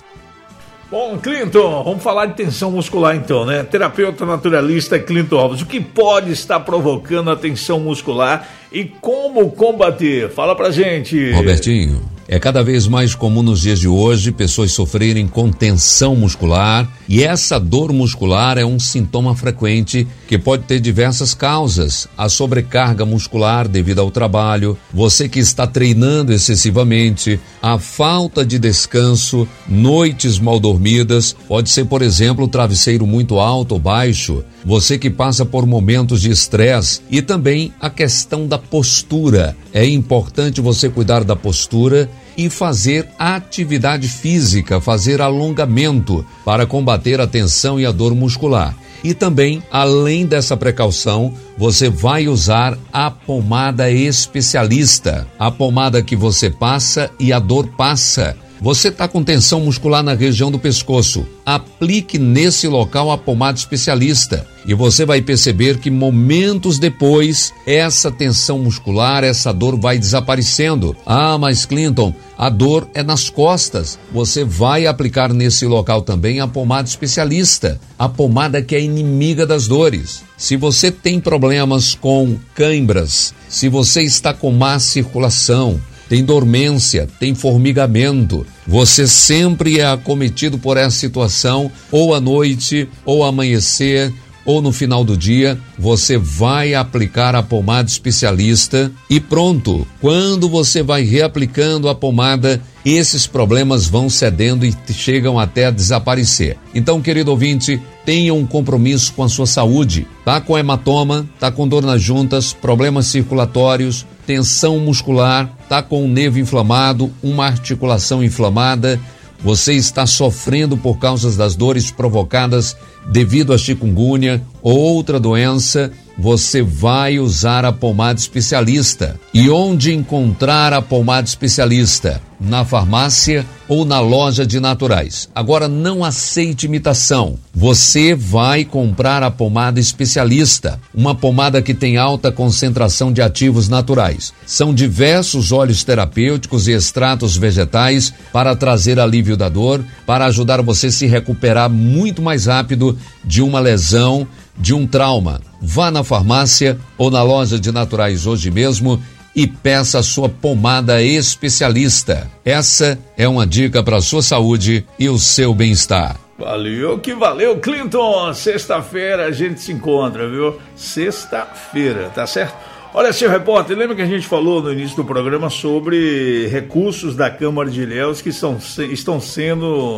Bom, Clinton, vamos falar de tensão muscular então, né? Terapeuta naturalista Clinton Alves, o que pode estar provocando a tensão muscular e como combater? Fala pra gente. Robertinho, é cada vez mais comum nos dias de hoje pessoas sofrerem com tensão muscular e essa dor muscular é um sintoma frequente que pode ter diversas causas. A sobrecarga muscular devido ao trabalho, você que está treinando excessivamente, a falta de descanso, noites mal dormidas, pode ser, por exemplo, o travesseiro muito alto ou baixo, você que passa por momentos de estresse e também a questão da postura. É importante você cuidar da postura e fazer atividade física, fazer alongamento para combater a tensão e a dor muscular. E também, além dessa precaução, você vai usar a pomada especialista, a pomada que você passa e a dor passa. Você está com tensão muscular na região do pescoço, aplique nesse local a pomada especialista e você vai perceber que momentos depois essa tensão muscular, essa dor vai desaparecendo. Ah, mas Clinton, a dor é nas costas. Você vai aplicar nesse local também a pomada especialista, a pomada que é inimiga das dores. Se você tem problemas com cãibras, se você está com má circulação, tem dormência, tem formigamento, você sempre é acometido por essa situação, ou à noite, ou ao amanhecer, ou no final do dia, você vai aplicar a pomada especialista e pronto. Quando você vai reaplicando a pomada, esses problemas vão cedendo e chegam até a desaparecer. Então, querido ouvinte, tenha um compromisso com a sua saúde. Tá com hematoma, tá com dor nas juntas, problemas circulatórios, tensão muscular, tá com um nervo inflamado, uma articulação inflamada, você está sofrendo por causa das dores provocadas devido à chikungunya ou outra doença, você vai usar a pomada especialista. E onde encontrar a pomada especialista? Na farmácia ou na loja de naturais. Agora não aceite imitação. Você vai comprar a pomada especialista, uma pomada que tem alta concentração de ativos naturais. São diversos óleos terapêuticos e extratos vegetais para trazer alívio da dor, para ajudar você a se recuperar muito mais rápido de uma lesão, de um trauma. Vá na farmácia ou na loja de naturais hoje mesmo e peça a sua pomada especialista. Essa é uma dica para a sua saúde e o seu bem-estar. Valeu que valeu, Clinton. Sexta-feira a gente se encontra, viu? Sexta-feira, tá certo? Olha, senhor repórter, lembra que a gente falou no início do programa sobre recursos da Câmara de Ilhéus que estão sendo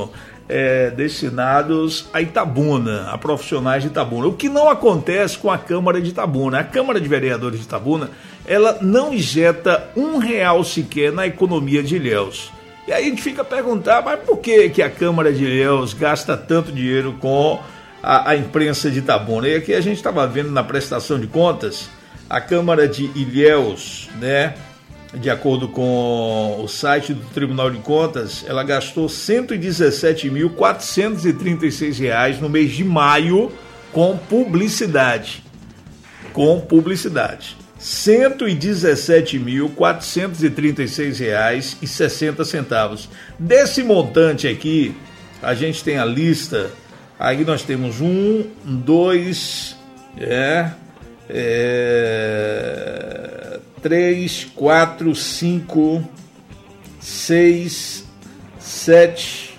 destinados a Itabuna, a profissionais de Itabuna. O que não acontece com a Câmara de Itabuna. A Câmara de Vereadores de Itabuna, ela não injeta R$1 sequer na economia de Ilhéus. E aí a gente fica a perguntar, mas por que a Câmara de Ilhéus gasta tanto dinheiro com a imprensa de Itabuna? E aqui a gente estava vendo na prestação de contas, a Câmara de Ilhéus, né, de acordo com o site do Tribunal de Contas, ela gastou R$ 117.436 no mês de maio com publicidade. R$ 117.436,60. Desse montante aqui, a gente tem a lista, aí nós temos 3, 4, 5, 6, 7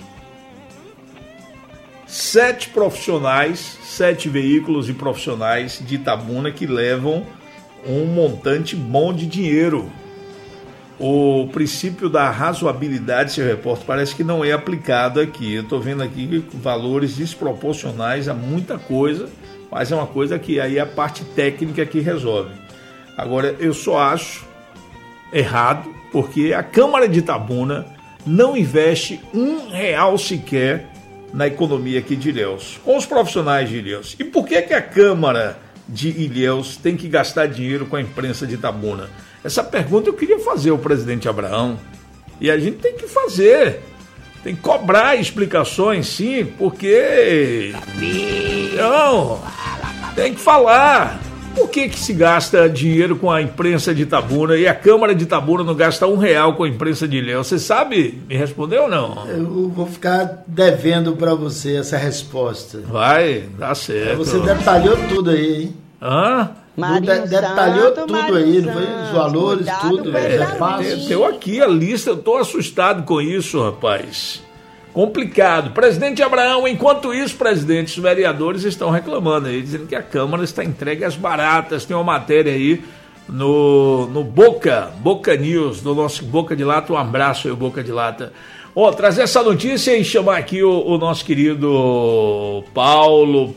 profissionais, 7 veículos e profissionais de Itabuna que levam um montante bom de dinheiro. O princípio da razoabilidade, seu repórter, parece que não é aplicado aqui. Eu estou vendo aqui valores desproporcionais a muita coisa, mas é uma coisa que aí é a parte técnica que resolve. Agora, eu só acho errado, porque a Câmara de Itabuna não investe R$1 sequer na economia aqui de Ilhéus, com os profissionais de Ilhéus. E por que a Câmara de Ilhéus tem que gastar dinheiro com a imprensa de Itabuna? Essa pergunta eu queria fazer ao presidente Abraão, e a gente tem que fazer, tem que cobrar explicações, sim, porque não, tem que falar. Por que se gasta dinheiro com a imprensa de Itabuna e a Câmara de Itabuna não gasta R$1 com a imprensa de Ilhéus? Você sabe me responder ou não? Eu vou ficar devendo para você essa resposta. Vai, dá certo. Você detalhou tudo aí, hein? Hã? Detalhou tudo aí, não foi? Os valores, tudo. Deu aqui a lista, eu estou assustado com isso, rapaz. Complicado. Presidente Abraão, enquanto isso, presidente, os vereadores estão reclamando aí, dizendo que a Câmara está entregue às baratas. Tem uma matéria aí no Boca News, do nosso Boca de Lata. Um abraço aí, Boca de Lata. Trazer essa notícia e chamar aqui o nosso querido Paulo.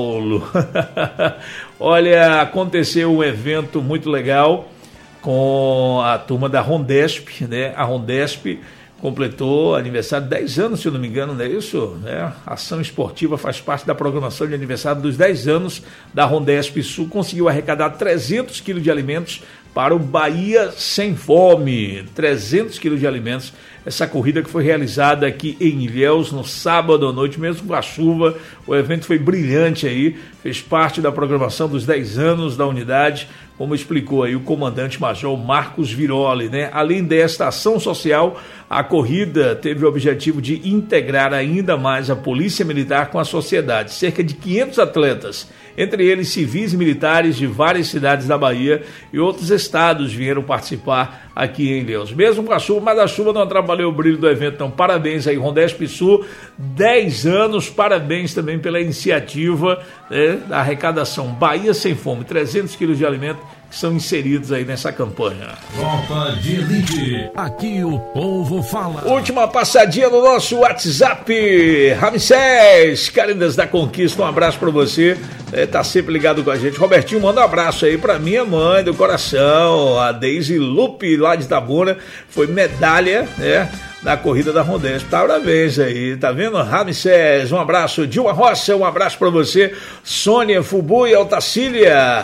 Olha, aconteceu um evento muito legal com a turma da Rondesp, né? A Rondesp completou aniversário de 10 anos, se eu não me engano, não é isso? A ação esportiva faz parte da programação de aniversário dos 10 anos da Rondesp Sul. Conseguiu arrecadar 300 quilos de alimentos para o Bahia Sem Fome. 300 quilos de alimentos. Essa corrida que foi realizada aqui em Ilhéus no sábado à noite, mesmo com a chuva. O evento foi brilhante aí, fez parte da programação dos 10 anos da unidade, como explicou aí o comandante-major Marcos Viroli, né? Além desta ação social, a corrida teve o objetivo de integrar ainda mais a Polícia Militar com a sociedade. Cerca de 500 atletas, entre eles civis e militares de várias cidades da Bahia e outros estados, vieram participar aqui em Ilhéus. Mesmo com a chuva, mas a chuva não atrapalhou o brilho do evento, então parabéns aí, Rondesp Sul, 10 anos, parabéns também pela iniciativa, né, da arrecadação Bahia Sem Fome, 300 quilos de alimento que são inseridos aí nessa campanha. Tropa de Elite, aqui o povo fala. Última passadinha no nosso WhatsApp, Ramsés, Carindas da Conquista, um abraço pra você, tá sempre ligado com a gente. Robertinho, manda um abraço aí pra minha mãe do coração, a Deise Lupe, lá de Itabuna, foi medalha, né, na corrida da Rondesp. Parabéns aí, tá vendo? Ramsés, um abraço. Dilma Roça, um abraço pra você. Sônia Fubu e Altacília,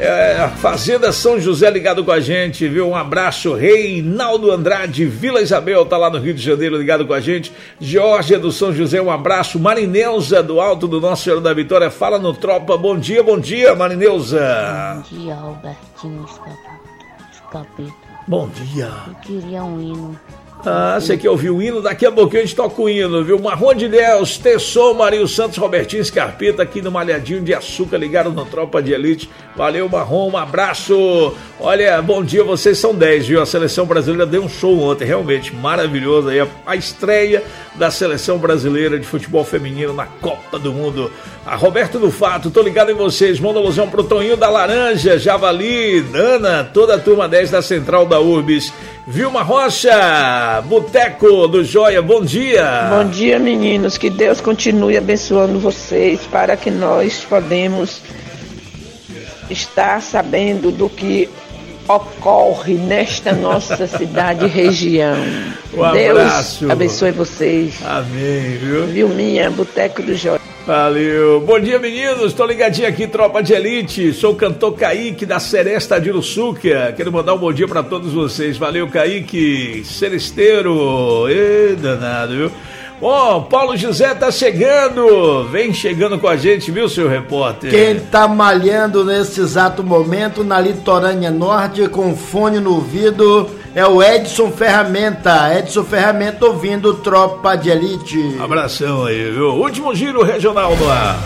Fazenda São José ligado com a gente, viu? Um abraço. Reinaldo Andrade, Vila Isabel, tá lá no Rio de Janeiro ligado com a gente. Geórgia do São José, um abraço. Marineuza do Alto do Nossa Senhora da Vitória, fala no Tropa. Bom dia, Marineuza. Bom dia, Robertinho Escapeta. Bom dia. Eu queria um hino. Você quer ouvir o hino? Daqui a pouquinho a gente toca o hino, viu? Marrom de Ilhéus, Tesson, Marinho Santos, Robertinho Escarpeta aqui no Malhadinho de Açúcar, ligado no Tropa de Elite. Valeu, Marrom, um abraço. Olha, bom dia, vocês são 10, viu? A seleção brasileira deu um show ontem, realmente maravilhoso aí, a estreia da seleção brasileira de futebol feminino na Copa do Mundo. A Roberto do Fato, tô ligado em vocês. Manda um alusão pro Toninho da Laranja, Javali, Ana, toda a turma 10 da Central da Urbis. Vilma Rocha, Boteco do Joia, bom dia. Bom dia, meninos, que Deus continue abençoando vocês para que nós podemos estar sabendo do que ocorre nesta nossa cidade e região. Abraço. Deus abençoe vocês. Amém, viu? Vilminha, Boteco do Joia. Valeu. Bom dia, meninos. Tô ligadinho aqui, Tropa de Elite. Sou o cantor Kaique da Seresta de Uruçuca. Quero mandar um bom dia pra todos vocês. Valeu, Kaique. Seresteiro. Ê, danado, viu? Bom, Paulo José tá chegando. Vem chegando com a gente, viu, seu repórter? Quem tá malhando nesse exato momento na litorânea norte com fone no ouvido é o Edson Ferramenta. Edson Ferramenta ouvindo Tropa de Elite. Abração aí, viu? Último giro regional no ar.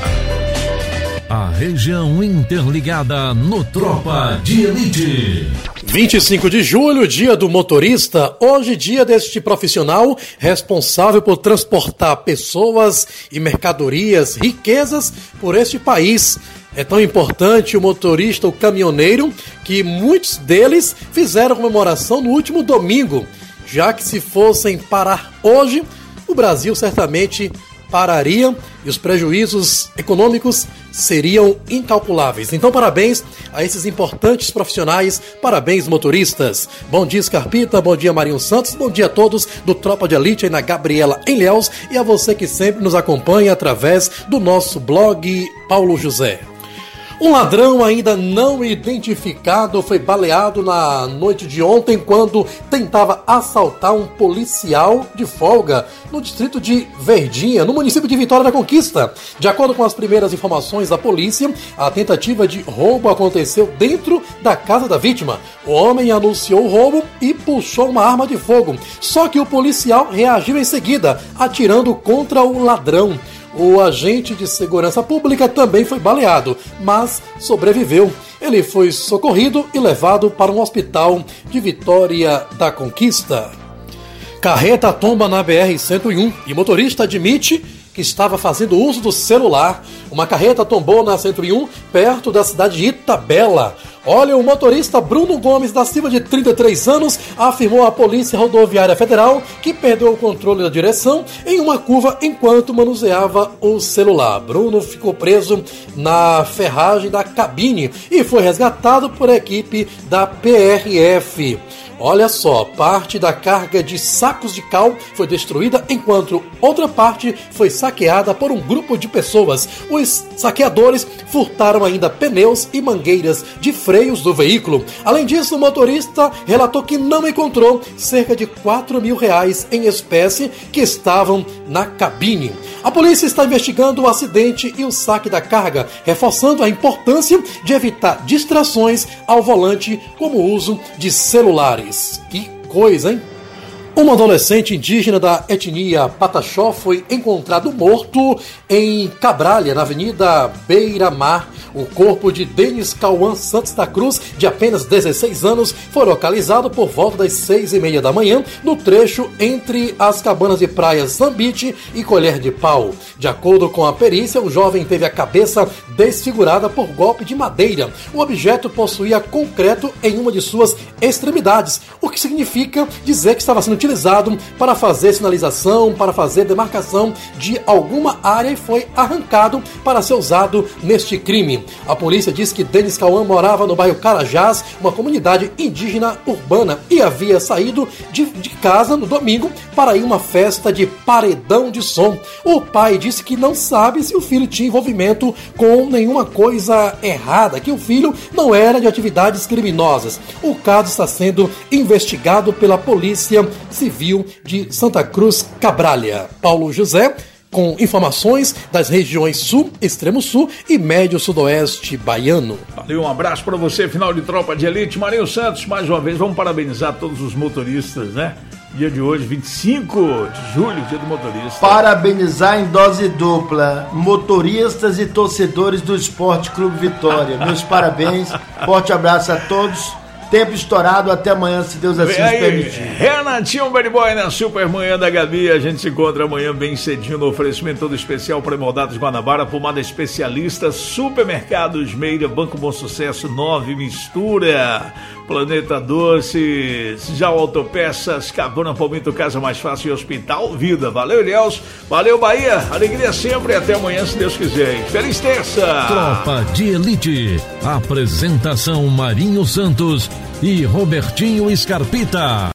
A região interligada no Tropa de Elite. 25 de julho, dia do motorista. Hoje, dia deste profissional responsável por transportar pessoas e mercadorias, riquezas por este país. É tão importante o motorista, o caminhoneiro, que muitos deles fizeram comemoração no último domingo, já que se fossem parar hoje, o Brasil certamente pararia e os prejuízos econômicos seriam incalculáveis. Então, parabéns a esses importantes profissionais, parabéns motoristas. Bom dia, Scarpita, bom dia, Marinho Santos, bom dia a todos do Tropa de Elite aí na Gabriela em Ilhéus e a você que sempre nos acompanha através do nosso blog Paulo José. Um ladrão ainda não identificado foi baleado na noite de ontem quando tentava assaltar um policial de folga no distrito de Verdinha, no município de Vitória da Conquista. De acordo com as primeiras informações da polícia, a tentativa de roubo aconteceu dentro da casa da vítima. O homem anunciou o roubo e puxou uma arma de fogo, só que o policial reagiu em seguida, atirando contra o ladrão. O agente de segurança pública também foi baleado, mas sobreviveu. Ele foi socorrido e levado para um hospital de Vitória da Conquista. Carreta tomba na BR-101 e motorista admite que estava fazendo uso do celular. Uma carreta tombou na 101, perto da cidade de Itabela. Olha, o motorista Bruno Gomes da Silva, de 33 anos, afirmou à Polícia Rodoviária Federal que perdeu o controle da direção em uma curva enquanto manuseava o celular. Bruno ficou preso na ferragem da cabine e foi resgatado por equipe da PRF. Olha só, parte da carga de sacos de cal foi destruída, enquanto outra parte foi saqueada por um grupo de pessoas. Os saqueadores furtaram ainda pneus e mangueiras de freios do veículo. Além disso, o motorista relatou que não encontrou cerca de R$4.000 em espécie que estavam na cabine. A polícia está investigando o acidente e o saque da carga, reforçando a importância de evitar distrações ao volante, como o uso de celulares. Que coisa, hein? Um adolescente indígena da etnia Pataxó foi encontrado morto em Cabralha, na Avenida Beira-Mar. O corpo de Denis Cauã Santos da Cruz, de apenas 16 anos, foi localizado por volta das 6h30 da manhã, no trecho entre as cabanas de praia Zambite e Colher de Pau. De acordo com a perícia, o jovem teve a cabeça desfigurada por golpe de madeira. O objeto possuía concreto em uma de suas extremidades, o que significa dizer que estava sendo utilizado para fazer sinalização, para fazer demarcação de alguma área e foi arrancado para ser usado neste crime. A polícia diz que Denis Cauã morava no bairro Carajás, uma comunidade indígena urbana, e havia saído de casa no domingo para ir a uma festa de paredão de som. O pai disse que não sabe se o filho tinha envolvimento com nenhuma coisa errada, que o filho não era de atividades criminosas. O caso está sendo investigado pela Polícia Civil de Santa Cruz Cabralha. Paulo José, com informações das regiões Sul, Extremo Sul e Médio Sudoeste baiano. Valeu, um abraço para você, final de Tropa de Elite. Marinho Santos, mais uma vez, vamos parabenizar todos os motoristas, né? Dia de hoje, 25 de julho, dia do motorista. Parabenizar em dose dupla, motoristas e torcedores do Esporte Clube Vitória. Meus parabéns, forte abraço a todos Tempo estourado, até amanhã, se Deus assim nos permitir. Renatinho Bad Boy na Supermanhã da Gabi. A gente se encontra amanhã bem cedinho no oferecimento todo especial Pré-Moldados Guanabara, Pomada Especialista, Supermercados Meira, Banco Bom Sucesso, 9 Mistura, Planeta Doces, Já Autopeças, Cabana Palmito, Casa Mais Fácil e Hospital Vida. Valeu, Ilhéus. Valeu, Bahia. Alegria sempre e até amanhã, se Deus quiser. Feliz terça. Tropa de Elite. Apresentação Marinho Santos e Robertinho Scarpita.